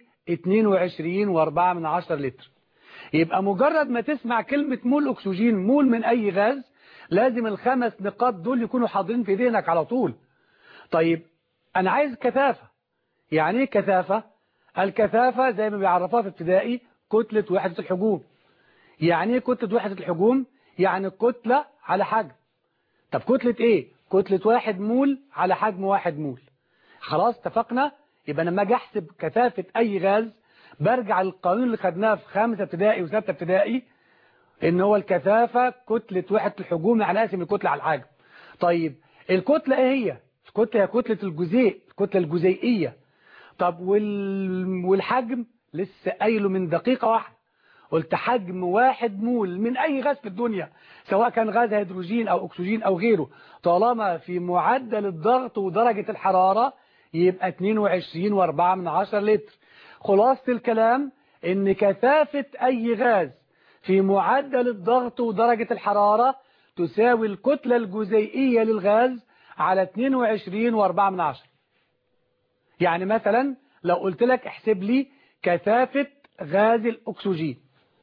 22.4 لتر. يبقى مجرد ما تسمع كلمة مول أكسجين مول من أي غاز لازم الخمس نقاط دول يكونوا حاضرين في ذهنك على طول. طيب أنا عايز كثافة. يعني ايه كثافة؟ الكثافة زي ما بيعرفوها في ابتدائي كتلة وحدة الحجوم. يعني ايه كتلة وحدة الحجوم؟ يعني الكتلة على حجم. طب كتلة ايه؟ كتلة 1 مول على حجم 1 مول. خلاص اتفقنا؟ يبقى لما اجي احسب كثافة اي غاز برجع للقانون اللي خدناه في 5 ابتدائي و6 ابتدائي، ان هو الكثافة كتلة وحدة الحجوم على قاسم الكتلة على الحجم. طيب الكتلة ايه هي؟ الكتلة هي كتلة الجزيء، الكتلة الجزيئية. طب والحجم لسه قايله من دقيقة واحدة، قلت حجم 1 مول من اي غاز في الدنيا، سواء كان غاز هيدروجين او اكسجين او غيره، طالما في معدل الضغط ودرجة الحرارة يبقى 22.4 لتر. خلاصة الكلام ان كثافة اي غاز في معدل الضغط ودرجة الحرارة تساوي الكتلة الجزيئية للغاز على 22.4. يعني مثلا لو قلت لك احسب لي كثافة غاز الأكسجين،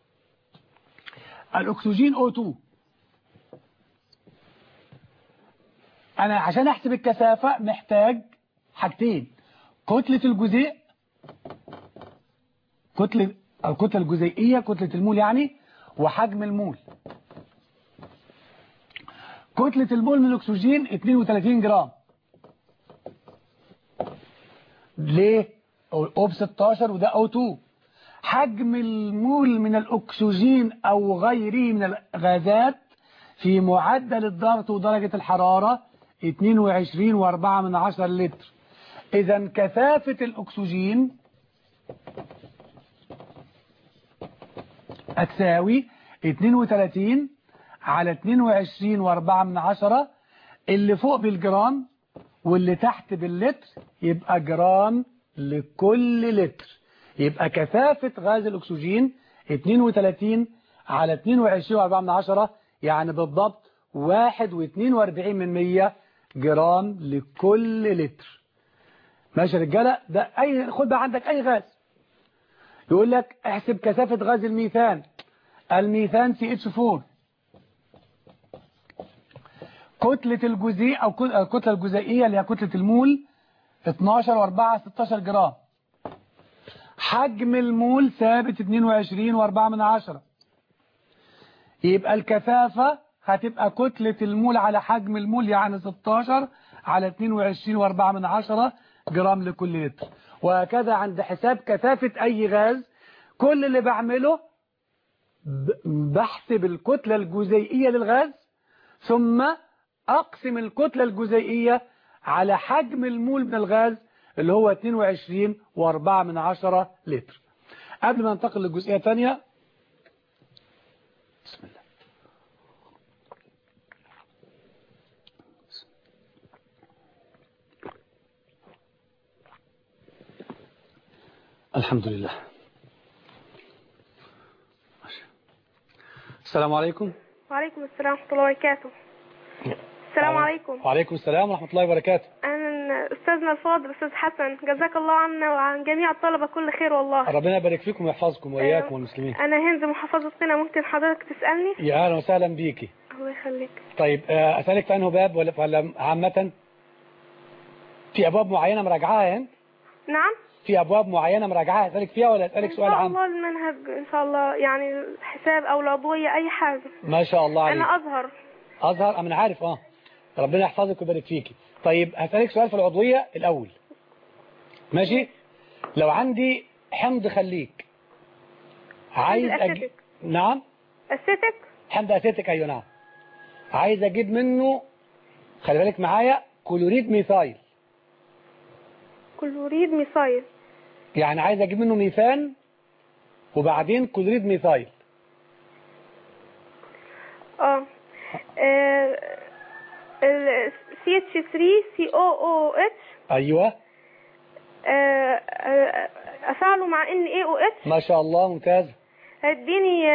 الأكسجين O2، أنا عشان أحسب الكثافة محتاج حاجتين: كتلة الجزيء، الكتلة الجزيئية، كتلة المول يعني، وحجم المول. كتلة المول من الأكسجين 32 جرام. ليه؟ O16 وده O2. حجم المول من الأكسجين أو غيره من الغازات في معدل الضغط ودرجة الحرارة 22.4 لتر. إذا كثافة الأكسجين هتساوي 32 على 22.4، اللي فوق بالجرام واللي تحت باللتر، يبقى جرام لكل لتر. يبقى كثافة غاز الأكسجين 32 على 22.4، يعني بالضبط 1.42 جرام لكل لتر. ماشي يا رجالة؟ ده خد بقى عندك أي غاز، يقول لك احسب كثافة غاز الميثان. الميثان CH4، كتلة الجزيء أو الكتلة الجزيئية اللي هي كتلة المول 12.4 16 جرام. حجم المول ثابت 22.4. يبقى الكثافة هتبقى كتلة المول على حجم المول، يعني 16 على 22.4 جرام لكل لتر. وهكذا عند حساب كثافة أي غاز، كل اللي بعمله بحسب الكتلة الجزيئية للغاز، ثم أقسم الكتلة الجزيئية على حجم المول من الغاز اللي هو 22.4 لتر. قبل ما ننتقل للجزئية الثانية، بسم الله. الحمد لله. السلام عليكم. وعليكم السلام ورحمة الله وبركاته. السلام عليكم. وعليكم السلام ورحمة الله وبركاته. أنا أستاذنا الفاضل أستاذ حسن، جزاك الله عنا وعن جميع الطلبة كل خير والله. ربنا يبارك فيكم ويحفظكم وإياكم والمسلمين. أنا هند محافظة قنا، ممكن حضرتك تسألني؟ يا أهلا وسهلا بيكي. الله يخليك. طيب أسألك في أنه باب ولا عامة؟ في أبواب معينة مراجعاها يا هند؟ نعم. في أبواب معينة مراجعاها أسألك فيها ولا أسألك سؤال عام؟ إن شاء الله المنهج إن شاء الله، يعني حساب أو العضوية أي حاجة. ما شاء الله عليك. أنا أزهر أنا عارف. ربنا يحفظك ويبارك فيكي. طيب هسألك سؤال في العضوية الأول، ماشي؟ لو عندي حمض خليك عايز نعم؟ أسيتك؟ حمض أسيتك، أيوه نعم. عايز أجيب منه، خلي بالك معايا، كلوريد ميثايل. كلوريد ميثايل، يعني عايز أجيب منه ميثان وبعدين كلوريد ميثايل. CH3COOH. أيوه. أفعله مع NaOH. ما شاء الله، ممتاز. هديني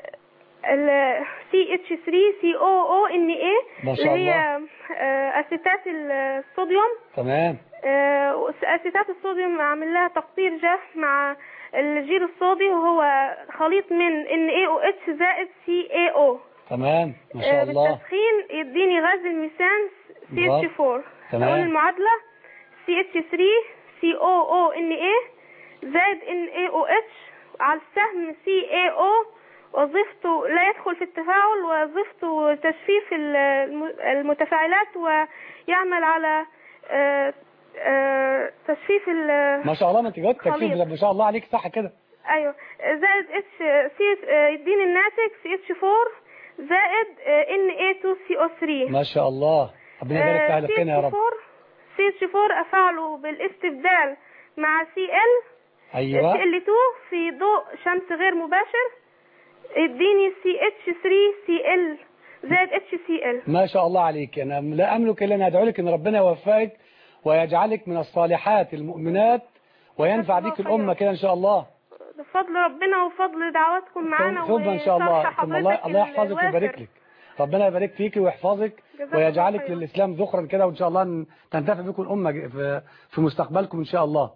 CH3COONA ما شاء الله، اللي هي أسيتات الصوديوم. تمام. أسيتات الصوديوم أعمل لها تقطير جاف مع الجير الصودي، وهو خليط من NaOH زائد CaO. تمام، ما شاء الله. بالتسخين يديني غاز الميثان CH4. تمام. أقول المعادلة CH3COONA زائد NaOH على السهم CaO، وظيفته لا يدخل في التفاعل، وظيفته تجفيف المتفاعلات ويعمل على تجفيف ما شاء الله، ما انت جاوبت تجفيف، ما شاء الله عليك، صح كده. ايوه زائد اتش سي يديني الناتج CH4 زائد Na2CO3. ما شاء الله، ربنا يبارك في اهلنا يا رب. CH4 افعله بالاستبدال مع Cl ايوه Cl2 في ضوء شمس غير مباشر يديني CH3Cl زائد HCl. ما شاء الله عليك. انا لا املك الا ان ادعو لك ان ربنا يوفقك ويجعلك من الصالحات المؤمنات وينفع بك الامه كده ان شاء الله بفضل ربنا وفضل دعواتكم معانا ثم ان شاء الله. ثم الله يحفظك ويبارك لك. ربنا يبارك فيك ويحفظك ويجعلك للاسلام ذخرا كده، وان شاء الله تنتفع بكم الامه في مستقبلكم ان شاء الله.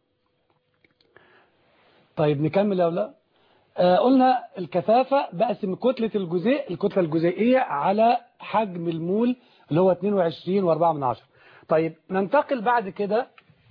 طيب نكمل يا اولاد. قلنا الكثافة بقسم الكتلة الجزيئية على حجم المول اللي هو 22.4. طيب ننتقل بعد كده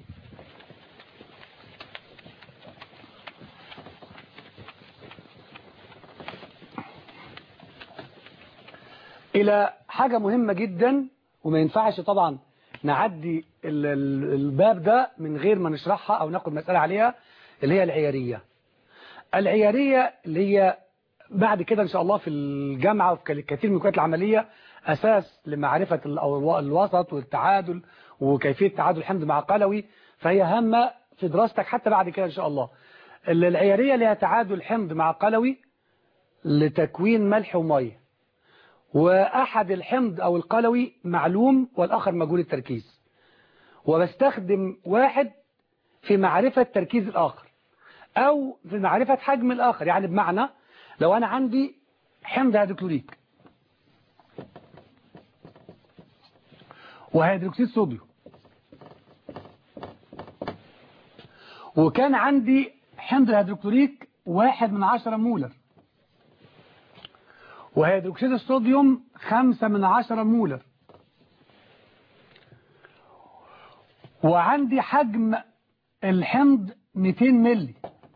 إلى حاجة مهمة جدا، وما ينفعش طبعا نعدي الباب ده من غير ما نشرحها أو ناخد مسألة عليها، اللي هي العيارية. العيارية اللي هي بعد كده إن شاء الله في الجامعة وفي كثير من الكليات العملية أساس لمعرفة الوسط والتعادل وكيفية تعادل الحمض مع قلوي، فهي هامة في دراستك حتى بعد كده إن شاء الله. العيارية لها تعادل حمض مع قلوي لتكوين ملح ومية، وأحد الحمض أو القلوي معلوم والآخر مجهول التركيز، وبستخدم واحد في معرفة تركيز الآخر أو في معرفة حجم الآخر. يعني بمعنى لو أنا عندي حمض هيدروكلوريك وهيدروكسيد صوديوم، وكان عندي حمض الهيدروكلوريك 1/10 مولر، وهيدروكسيد الصوديوم 5/10 مولر، وعندي حجم الحمض 200 ملي،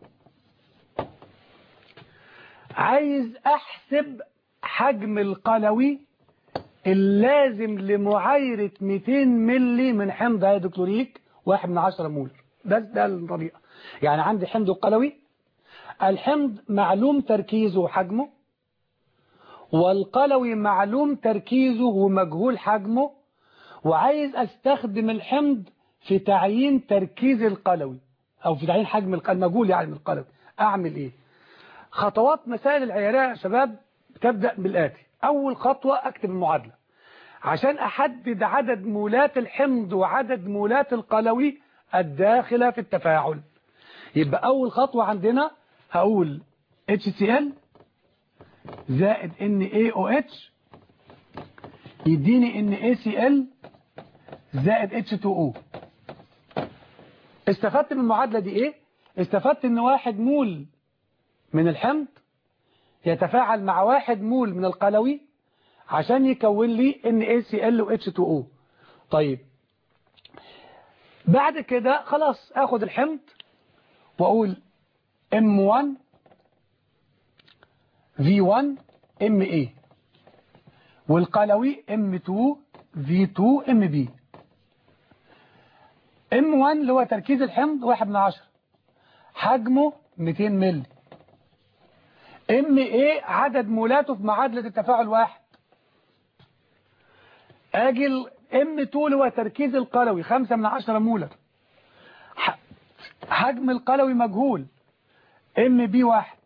عايز احسب حجم القلوي اللازم لمعايرة 200 ملي من حمض هيدروكلوريك 1/10 مولر. ده الطريقة. يعني عندي حمض القلوي، الحمض معلوم تركيزه وحجمه، والقلوي معلوم تركيزه ومجهول حجمه، وعايز استخدم الحمض في تعيين تركيز القلوي او في تعيين حجم المجهول يعني من القلوي. اعمل ايه؟ خطوات مسائل العيارية يا شباب بتبدأ بالآتي. أول خطوة أكتب المعادلة عشان أحدد عدد مولات الحمض وعدد مولات القلوي الداخلة في التفاعل. يبقى أول خطوة عندنا هقول HCl زائد NaOH يديني NaCl زائد H2O. استفدت من المعادلة دي إيه؟ استفدت إن 1 مول من الحمض يتفاعل مع 1 مول من القلوي عشان يكون لي NaCl و H2O. طيب بعد كده خلاص اخد الحمض واقول M1 V1 Ma، والقلوي M2 V2 Mb. M1 اللي هو تركيز الحمض 1/10، حجمه 200 ملي. Ma عدد مولاته في معادلة التفاعل 1. اجي M2 اللي هو تركيز القلوي 5/10 مولر، حجم القلوي مجهول Mb 1.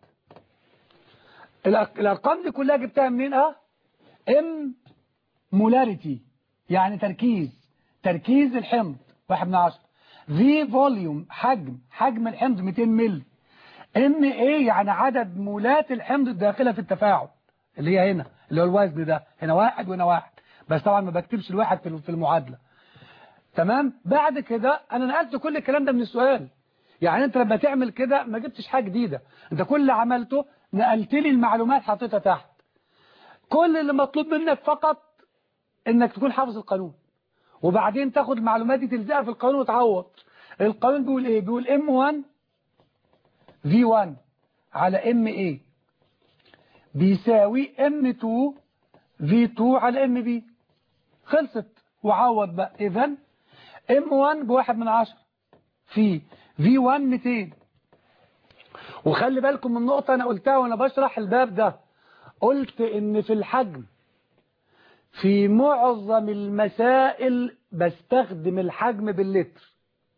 الارقام دي كلها جبتها منين؟ M مولاريتي يعني تركيز الحمض 1/10، V فوليوم حجم الحمض 200 ملي، Ma يعني عدد مولات الحمض الداخلة في التفاعل اللي هي هنا اللي هو الوزن ده، هنا 1 وهنا 1، بس طبعا ما بكتبش الواحد في المعادلة. تمام. بعد كده انا نقلت كل الكلام ده من السؤال. يعني انت لما تعمل كده ما جبتش حاجة جديدة، انت كل اللي عملته نقلت لي المعلومات حطيتها تحت. كل اللي مطلوب منك فقط انك تكون حافظ القانون، وبعدين تاخد المعلومات دي تلزقها في القانون وتعوض. القانون بيقول ايه؟ بيقول M1 V1 على Ma بيساوي M2 V2 على Mb. خلصت وعوض بقى. اذا M1 ب1/10 في V1 200، وخلي بالكم من نقطة أنا قلتها وأنا بشرح الباب ده، قلت إن في الحجم في معظم المسائل بستخدم الحجم باللتر،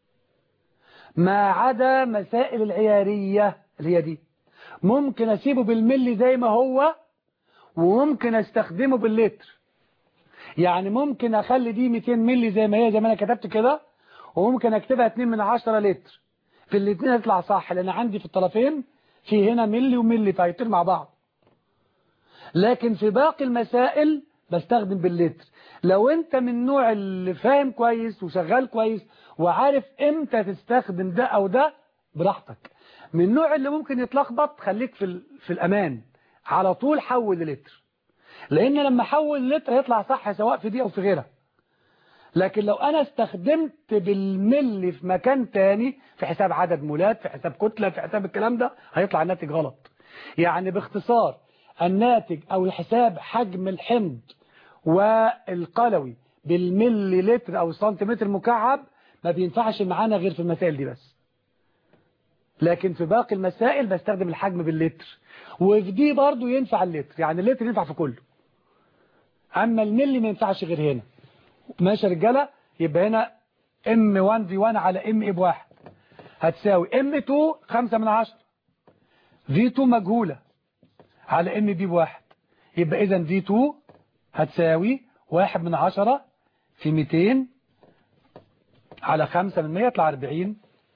ما عدا مسائل العيارية اللي هي دي ممكن أسيبه بالملي زي ما هو، وممكن أستخدمه باللتر. يعني ممكن أخلي دي 200 ملي زي ما هي زي ما أنا كتبت كده، وممكن أكتبها 2/10 لتر، في الاثنين يطلع صح، لأن عندي في الطرفين في هنا ملي وملي فيطير مع بعض. لكن في باقي المسائل بستخدم باللتر. لو انت من النوع اللي فاهم كويس وشغال كويس وعارف امتى تستخدم ده او ده براحتك. من النوع اللي ممكن يتلخبط خليك في الامان، على طول حول للتر، لان لما احول لتر هيطلع صح سواء في دي او في غيرها. لكن لو انا استخدمت بالملي في مكان تاني، في حساب عدد مولات، في حساب كتلة، في حساب الكلام ده، هيطلع الناتج غلط. يعني باختصار الناتج او الحساب حجم الحمض والقلوي بالملي لتر او سنتيمتر مكعب ما بينفعش معانا غير في المسائل دي بس. لكن في باقي المسائل بستخدم الحجم باللتر، وفي دي برضو ينفع اللتر، يعني اللتر ينفع في كله، اما الملي ما ينفعش غير هنا. ماشي يا رجاله؟ يبقى هنا M1V1 على MA بواحد هتساوي M2 5/10 V2 مجهولة على MB بواحد، يبقى إذن V2 هتساوي 1/10 في 200 على 5/100 يطلع 40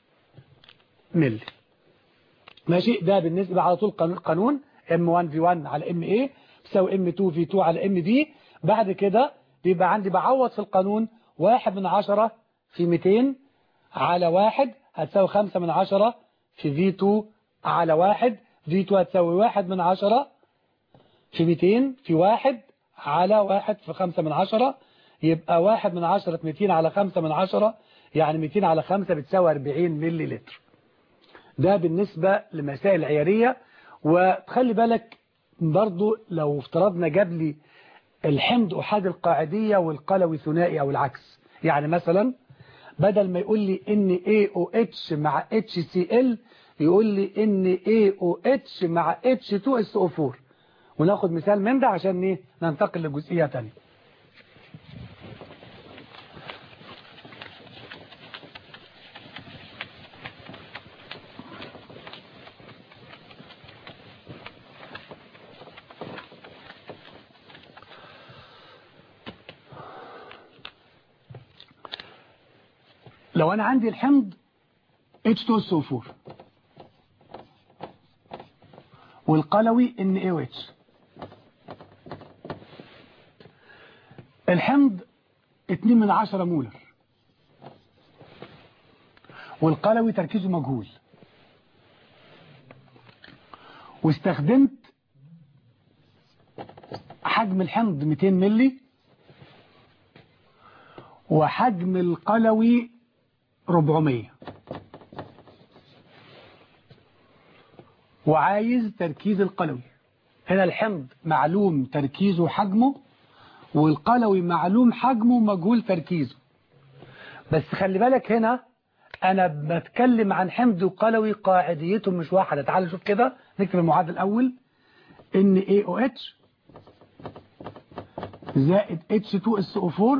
ملي. ماشي؟ ده بالنسبة على طول قانون M1V1 على MA تساوي M2V2 على MB. بعد كده بيبقى عندي بعوض في القانون 1/10 في 200 على 1 هتساوي 5/10 في V2 على 1. V2 هتساوي 1/10 في 200 في 1 على 1 في 5/10، يبقى 1/10 في 200 على 5/10 يعني 200 على 5 بتساوي 40 ملي لتر. ده بالنسبة لمسائل عيارية. وتخلي بالك برضو لو افترضنا جاب لي الحمض أحاد القاعدية والقلوي ثنائي أو العكس، يعني مثلا بدل ما يقول لي ان AOH مع HCl يقول لي ان AOH مع H2SO4. وناخد مثال من ده عشان ننتقل لجزئية تانية. لو أنا عندي الحمض H2SO4 والقلوي NaOH، الحمض 2/10 مولر والقلوي تركيزه مجهول، واستخدمت حجم الحمض 200 ملي وحجم القلوي 400، وعايز تركيز القلوي. هنا الحمض معلوم تركيزه وحجمه، والقلوي معلوم حجمه ومجهول تركيزه. بس خلي بالك هنا أنا بتكلم عن حمض وقلوي قاعديتهم مش واحدة. تعال نشوف كده، نكتب المعادلة الأول. NaOH زائد H2SO4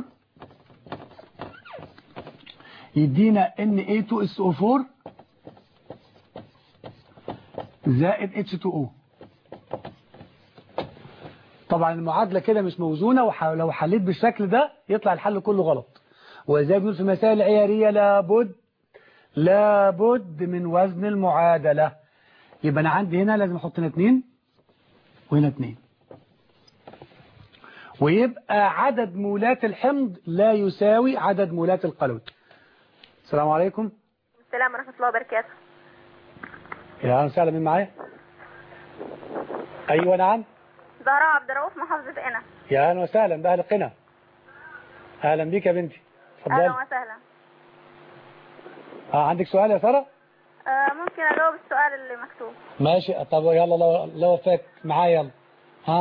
يدينا Na2SO4 زائد H2O. طبعا المعادلة كده مش موزونة، ولو حليت بالشكل ده يطلع الحل كله غلط. وزي بيقول في مسائل العيارية لابد من وزن المعادلة. يبقى أنا عندي هنا لازم أحط هنا 2 وهنا 2، ويبقى عدد مولات الحمض لا يساوي عدد مولات القلوي. السلام عليكم. السلام ورحمة الله وبركاته. يا أهلا وسهلا، مين معايا؟ أيوة نعم. زهراء عبد الرؤوف محافظة قنا. يا أهلا وسهلا بأهل قنا. أهلا بيك يا بنتي، اتفضلي. أهلا وسهلا. عندك سؤال يا سارة؟ ممكن أجاوب السؤال اللي مكتوب؟ ماشي. طب يلا لو وفاك معايا يلا. ها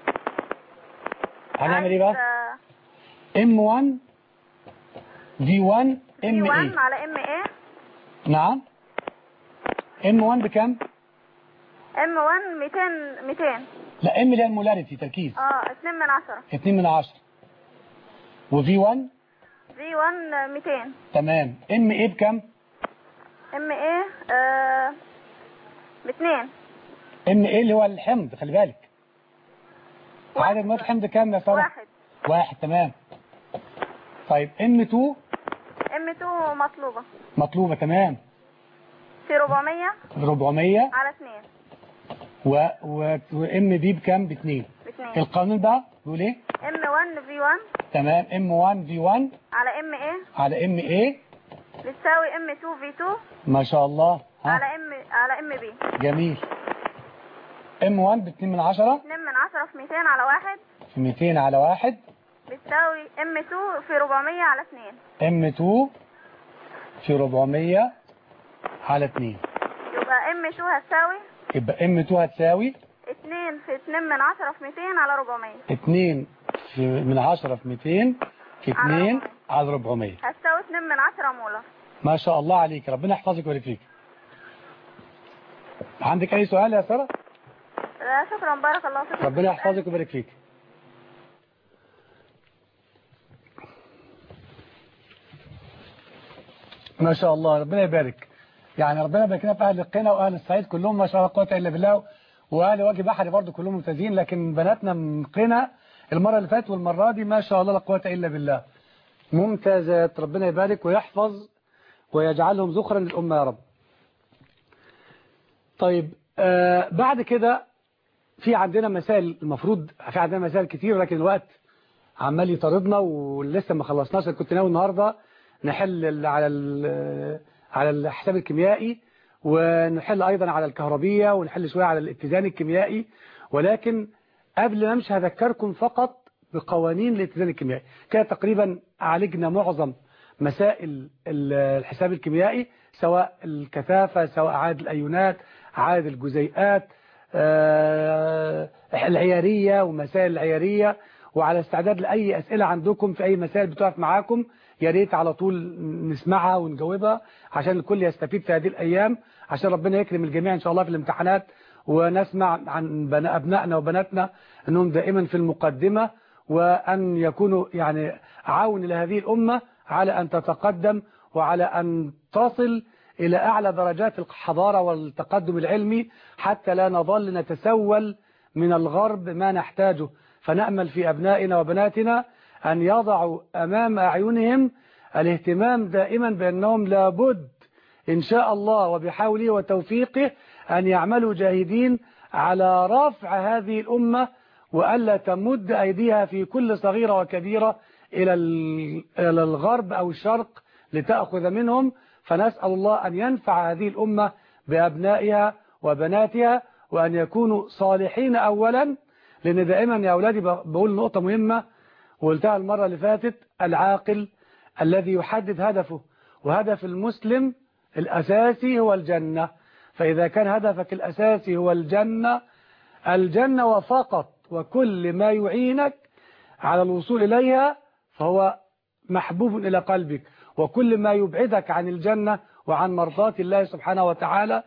هنعمل ايه بقى؟ M1 V1 MA V1 على MA. نعم. M1 بكم؟ M1 200. لا ام اللي هي المولاريتي تركيز. 2 من 10. 2 من 10. وفي 1 V1 200. تمام. ام ايه بكام؟ ام ايه ب2. ام ايه اللي هو الحمض، خلي بالك. عدد مواد الحمض كام يا ساره؟ 1. تمام. طيب ام 2 مطلوبه تمام. في 400 على 2. وام بي بكام؟ ب2. القانون بقى بيقول ايه؟ M1 V1 تمام. M1 V1 على ام ايه بتساوي M2 V2 ما شاء الله. على ام بي. جميل. M1 ب2 من 10. 2 من 10 في 200 على 1. في 200 على 1 بتساوي M2 في 400 على 2. M2 في 400 على 2. يبقى M2 هتساوي 2 في 2 من 10 في 200 على 400. 2 من 10 في 200 في 2 على 400 هتساوي 2 من 10 مولر. ما شاء الله عليك، ربنا يحفظك ويبارك فيك. عندك اي سؤال يا ساره؟ لا شكرا، بارك الله فيك. ربنا يحفظك ويبارك فيك. ما شاء الله، ربنا يبارك. يعني ربنا يبارك لنا في اهل القنا واهل الصعيد كلهم ما شاء الله قوه الا بالله، واهل وجه بحري برضه كلهم ممتازين، لكن بناتنا من قنا المره اللي فاتت والمره دي ما شاء الله لا قوه الا بالله ممتازات. ربنا يبارك ويحفظ ويجعلهم ذخرا للامه يا رب. طيب بعد كده في عندنا مسائل، المفروض في عندنا مسائل كتير لكن الوقت عمال يطاردنا ولسه ما خلصناش. كنت ناوي النهارده نحل على الحساب الكيميائي، ونحل ايضا على الكهربية، ونحل شوية على الاتزان الكيميائي، ولكن قبل ما امشي هذكركم فقط بقوانين الاتزان الكيميائي. كده تقريبا عالجنا معظم مسائل الحساب الكيميائي، سواء الكثافة، سواء عدد الايونات، عدد الجزيئات، العيارية ومسائل العيارية. وعلى استعداد لأي أسئلة عندكم في أي مسائل بتقف معاكم، يا ريت على طول نسمعها ونجاوبها عشان الكل يستفيد في هذه الأيام، عشان ربنا يكرم الجميع إن شاء الله في الامتحانات، ونسمع عن أبنائنا وبناتنا أنهم دائما في المقدمة، وأن يكونوا يعني عون لهذه الأمة على أن تتقدم وعلى أن تصل إلى أعلى درجات الحضارة والتقدم العلمي، حتى لا نظل نتسول من الغرب ما نحتاجه. فنأمل في أبنائنا وبناتنا أن يضعوا أمام أعينهم الاهتمام دائما بأنهم لابد إن شاء الله وبحوله وتوفيقه أن يعملوا جاهدين على رفع هذه الأمة، وألا تمد أيديها في كل صغيرة وكبيرة إلى الغرب أو الشرق لتأخذ منهم. فنسأل الله أن ينفع هذه الأمة بأبنائها وبناتها، وأن يكونوا صالحين أولا، لأن دائما يا أولادي بقول نقطة مهمة وقلتها المرة اللي فاتت: العاقل الذي يحدد هدفه، وهدف المسلم الأساسي هو الجنة. فإذا كان هدفك الأساسي هو الجنة وفقط، وكل ما يعينك على الوصول إليها فهو محبوب إلى قلبك، وكل ما يبعدك عن الجنة وعن مرضات الله سبحانه وتعالى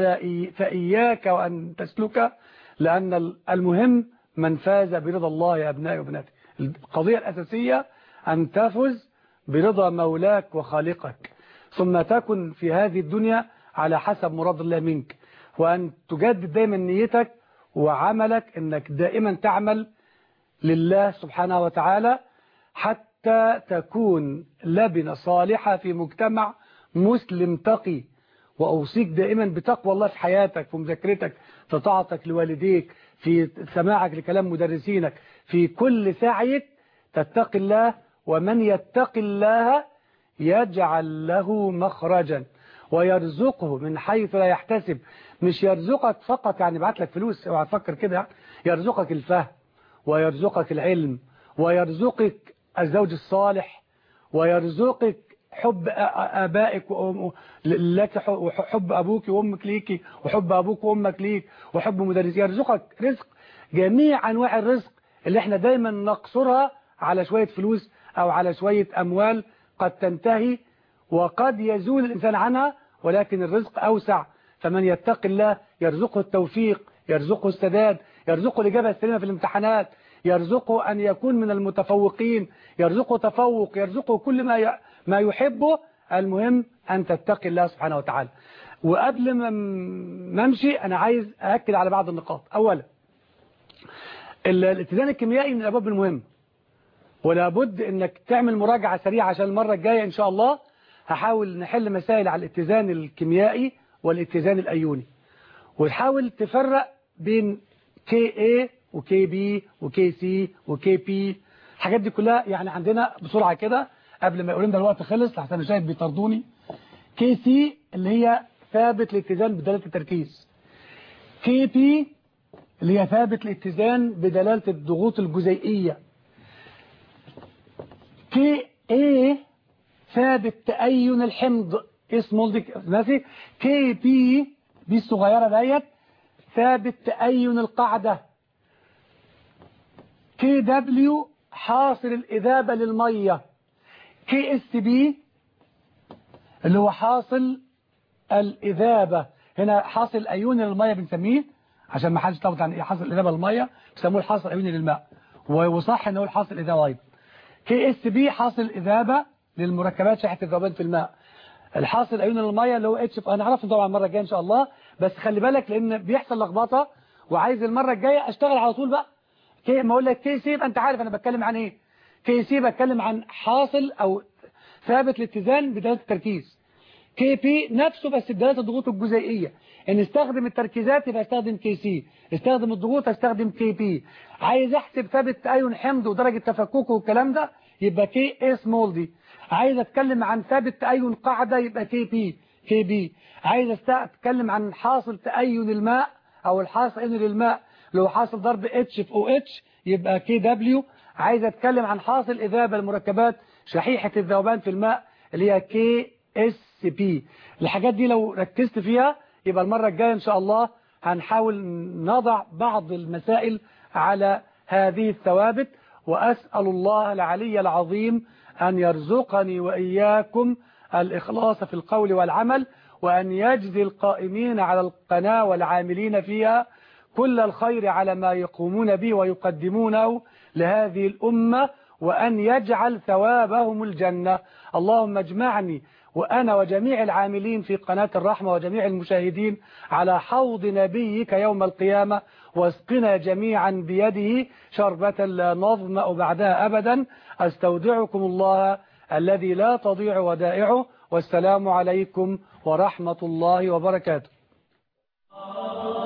فإياك وأن تسلك، لأن المهم من فاز برضا الله يا أبنائي وبناتي. القضية الأساسية أن تفز برضا مولاك وخالقك، ثم تكن في هذه الدنيا على حسب مراد الله منك، وأن تجدد دائما نيتك وعملك أنك دائما تعمل لله سبحانه وتعالى حتى تكون لبنة صالحة في مجتمع مسلم تقي. وأوصيك دائما بتقوى الله في حياتك، في مذاكرتك، في طاعتك لوالديك، في سماعك لكلام مدرسينك، في كل سعيك تتقي الله. ومن يتق الله يجعل له مخرجا ويرزقه من حيث لا يحتسب. مش يرزقك فقط يعني يبعت لك فلوس، اوعى تفكر كده، يرزقك الفهم، ويرزقك العلم، ويرزقك الزوج الصالح، ويرزقك حب آبائك لك، وحب أبوك وأمك ليكي، وحب أبوك وأمك ليك، وحب مدرسيك. يرزقك رزق، جميع أنواع الرزق اللي احنا دايما نقصرها على شوية فلوس أو على شوية أموال قد تنتهي وقد يزول الإنسان عنها، ولكن الرزق أوسع. فمن يتق الله يرزقه التوفيق، يرزقه السداد، يرزقه الإجابة السليمة في الامتحانات، يرزقه أن يكون من المتفوقين، يرزقه تفوق، يرزقه كل ما يحبه. المهم أن تتقي الله سبحانه وتعالى. وقبل ما امشي أنا عايز أأكد على بعض النقاط. أولا، الاتزان الكيميائي من الأبواب المهمة، ولا بد أنك تعمل مراجعة سريعة عشان المرة الجاية إن شاء الله هحاول نحل مسائل على الاتزان الكيميائي والاتزان الأيوني، وتحاول تفرق بين KA وKB وKC وKP. الحاجات دي كلها يعني عندنا بسرعة كده قبل ما يقولون ده الوقت خلص لحسن شايف بيطردوني. KC اللي هي ثابت الاتزان بدلالة التركيز، KP اللي هي ثابت الاتزان بدلالة الضغوط الجزيئية، KA ثابت تأين الحمض اسمه ماشي، KP دي الصغيرة ديت ثابت تأين القاعدة، KW حاصل الإذابة للمية، KSB اللي هو حاصل الإذابة. هنا حاصل أيون للمية بنسميه عشان ما حدش يتلخبط عن ايه حاصل الإذابة للمية، بيسموه الحاصل أيوني للماء، وصح إنه الحاصل الإذابة أيضا. KSB حاصل الإذابة للمركبات شحنة الذوبان في الماء. الحاصل أيون للمية اللي هو H، أنا هعرفه طبعا المرة الجاية إن شاء الله، بس خلي بالك لأن بيحصل لخبطة وعايز المرة الجاية أشتغل على طول بقى. ما أقول لك KC يبقى أنت عارف أنا بتكلم عن إيه. KC بتكلم عن حاصل أو ثابت الاتزان بدلالة التركيز. KP نفسه بس بدلالة الضغوط الجزيئية. إن استخدم التركيزات يبقى استخدم KC، استخدم الضغوط استخدم KP. عايز أحسب ثابت تأين حمض ودرجة تفككه والكلام ده يبقى KS مولدي. عايز أتكلم عن ثابت تأين قاعدة يبقى KB. عايز أتكلم عن حاصل تأين الماء أو الحاصل أين للماء لو حاصل ضرب H في OH يبقى KW. عايز أتكلم عن حاصل إذابة المركبات شحيحة الذوبان في الماء اللي هي KSP. الحاجات دي لو ركزت فيها يبقى المرة الجاية إن شاء الله هنحاول نضع بعض المسائل على هذه الثوابت. وأسأل الله العلي العظيم أن يرزقني وإياكم الإخلاص في القول والعمل، وأن يجزي القائمين على القناة والعاملين فيها كل الخير على ما يقومون به ويقدمونه لهذه الأمة، وأن يجعل ثوابهم الجنة. اللهم اجمعني وأنا وجميع العاملين في قناة الرحمة وجميع المشاهدين على حوض نبيك يوم القيامة، واسقنا جميعا بيده شربة لا نظمأ بعدها أبدا. أستودعكم الله الذي لا تضيع ودائعه، والسلام عليكم ورحمة الله وبركاته.